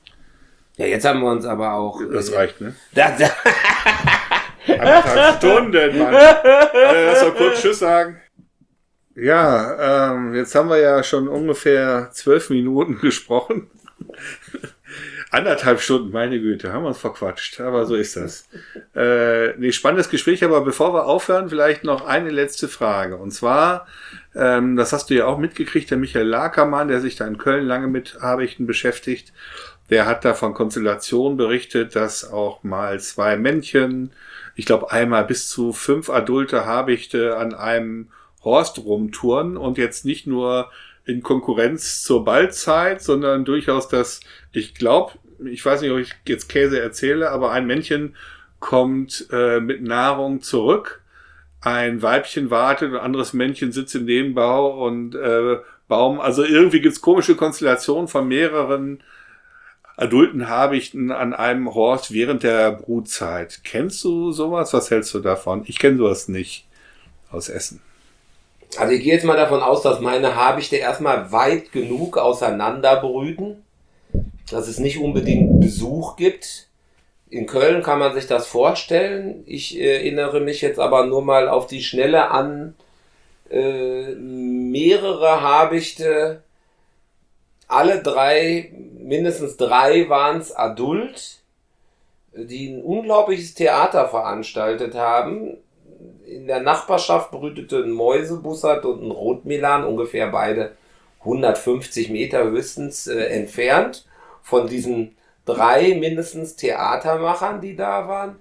Ja, jetzt haben wir uns aber auch... Das äh, reicht, ne? Das, das Anderthalb Stunden, Mann. Äh, lass doch kurz Tschüss sagen. Ja, ähm, jetzt haben wir ja schon ungefähr zwölf Minuten gesprochen. Anderthalb Stunden, meine Güte, haben wir uns verquatscht. Aber so ist das. Äh, nee, spannendes Gespräch, aber bevor wir aufhören, vielleicht noch eine letzte Frage. Und zwar, ähm, das hast du ja auch mitgekriegt, der Michael Lakermann, der sich da in Köln lange mit Habichten beschäftigt, der hat da von Konstellationen berichtet, dass auch mal zwei Männchen, ich glaube einmal bis zu fünf adulte Habichte an einem Horst rumtouren und jetzt nicht nur in Konkurrenz zur Baldzeit, sondern durchaus das, ich glaube, ich weiß nicht, ob ich jetzt Käse erzähle, aber ein Männchen kommt äh, mit Nahrung zurück, ein Weibchen wartet, ein anderes Männchen sitzt im Nebenbau und äh, Baum, also irgendwie gibt's komische Konstellationen von mehreren adulten Habichten an einem Horst während der Brutzeit. Kennst du sowas? Was hältst du davon? Ich kenne sowas nicht aus Essen. Also ich gehe jetzt mal davon aus, dass meine Habichte erstmal weit genug auseinander brüten, dass es nicht unbedingt Besuch gibt. In Köln kann man sich das vorstellen. Ich erinnere mich jetzt aber nur mal auf die Schnelle an äh, mehrere Habichte. Alle drei, mindestens drei waren es adult, die ein unglaubliches Theater veranstaltet haben. In der Nachbarschaft brütete ein Mäusebussard und ein Rotmilan, ungefähr beide hundertfünfzig Meter höchstens äh, entfernt von diesen drei mindestens Theatermachern, die da waren.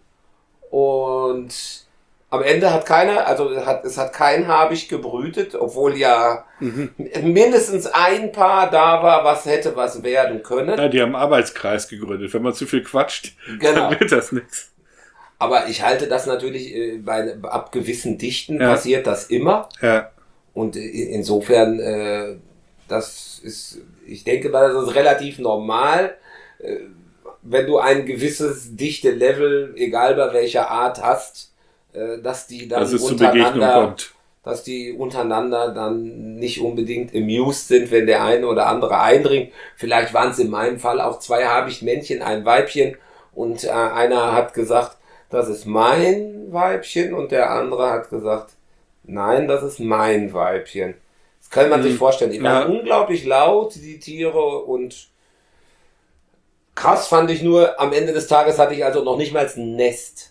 Und am Ende hat keiner, also hat, es hat kein Habicht gebrütet, obwohl ja mhm. mindestens ein Paar da war, was hätte was werden können. Ja, die haben einen Arbeitskreis gegründet. Wenn man zu viel quatscht, genau. dann wird das nichts. Aber ich halte das natürlich, äh, bei ab gewissen Dichten ja. passiert das immer. Ja. Und insofern, äh, das ist, ich denke mal, das ist relativ normal. Äh, wenn du ein gewisses Dichte-Level, egal bei welcher Art hast, dass die dann also untereinander, dass die untereinander dann nicht unbedingt amused sind, wenn der eine oder andere eindringt. Vielleicht waren es in meinem Fall auch zwei Habichtmännchen, ein Weibchen und äh, einer hat gesagt, das ist mein Weibchen und der andere hat gesagt, nein, das ist mein Weibchen. Das kann man mhm. sich vorstellen. Die waren ja. unglaublich laut, die Tiere, und krass fand ich nur, am Ende des Tages hatte ich also noch nicht mal ein Nest.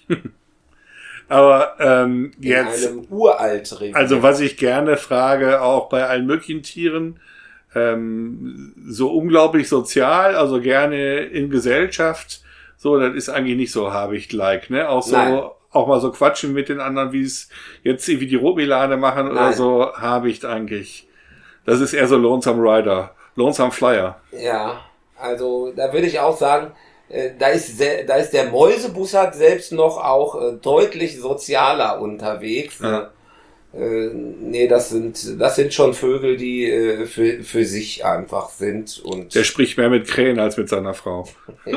Aber ähm, jetzt, in einem Uraltrevier. Also was ich gerne frage, auch bei allen möglichen Tieren, ähm, so unglaublich sozial, also gerne in Gesellschaft, so, das ist eigentlich nicht so Habicht-like, ne? Auch so, Nein. auch mal so quatschen mit den anderen, wie es jetzt wie die Rotmilane machen Nein. oder so, Habicht eigentlich. Das ist eher so Lonesome Rider, Lonesome Flyer. Ja, also da würde ich auch sagen, äh, da ist sehr, da ist der Mäusebussard selbst noch auch äh, deutlich sozialer unterwegs. Ja. Äh, nee, das sind, das sind schon Vögel, die äh, für, für sich einfach sind. Und der spricht mehr mit Krähen als mit seiner Frau.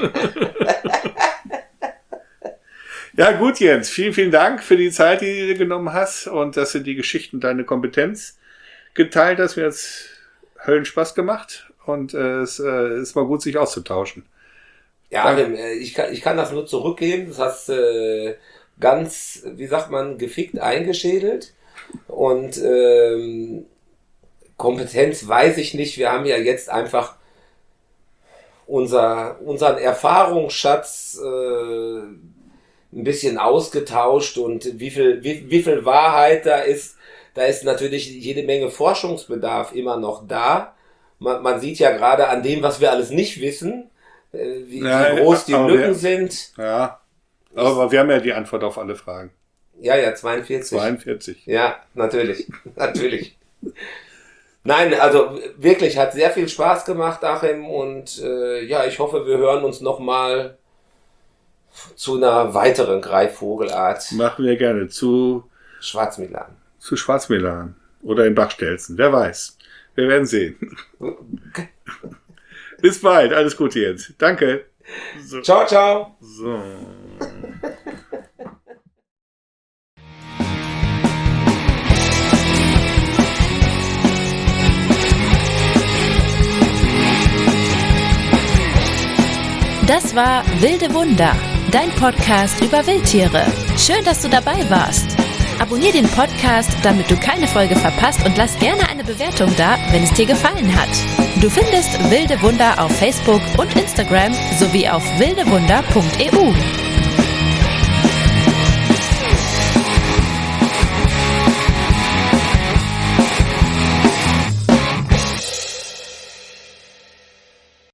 Ja, gut, Jens. Vielen, vielen Dank für die Zeit, die du dir genommen hast und dass du die Geschichten, deine Kompetenz geteilt hast. Mir hat's Höllen Spaß gemacht und äh, es äh, ist mal gut, sich auszutauschen. Ja, äh, ich kann, ich kann das nur zurückgeben. Das hast äh, ganz, wie sagt man, gefickt eingeschädelt. Und ähm, Kompetenz weiß ich nicht. Wir haben ja jetzt einfach unser, unseren Erfahrungsschatz äh, ein bisschen ausgetauscht, und wie viel, wie, wie viel Wahrheit da ist, da ist natürlich jede Menge Forschungsbedarf immer noch da. Man, man sieht ja gerade an dem, was wir alles nicht wissen, äh, wie, ja, wie groß die Lücken wir, sind. Ja, aber wir haben ja die Antwort auf alle Fragen. Ja, ja, zweiundvierzig. zweiundvierzig. Ja, natürlich, natürlich. Nein, also wirklich, hat sehr viel Spaß gemacht, Achim, und äh, ja, ich hoffe, wir hören uns nochmal zu einer weiteren Greifvogelart. Machen wir gerne. Zu Schwarzmilan. Zu Schwarzmilan oder in Bachstelzen, wer weiß. Wir werden sehen. Bis bald, alles Gute jetzt. Danke. So. Ciao, ciao. So. Das war Wilde Wunder, dein Podcast über Wildtiere. Schön, dass du dabei warst. Abonnier den Podcast, damit du keine Folge verpasst, und lass gerne eine Bewertung da, wenn es dir gefallen hat. Du findest Wilde Wunder auf Facebook und Instagram sowie auf wildewunder punkt e u.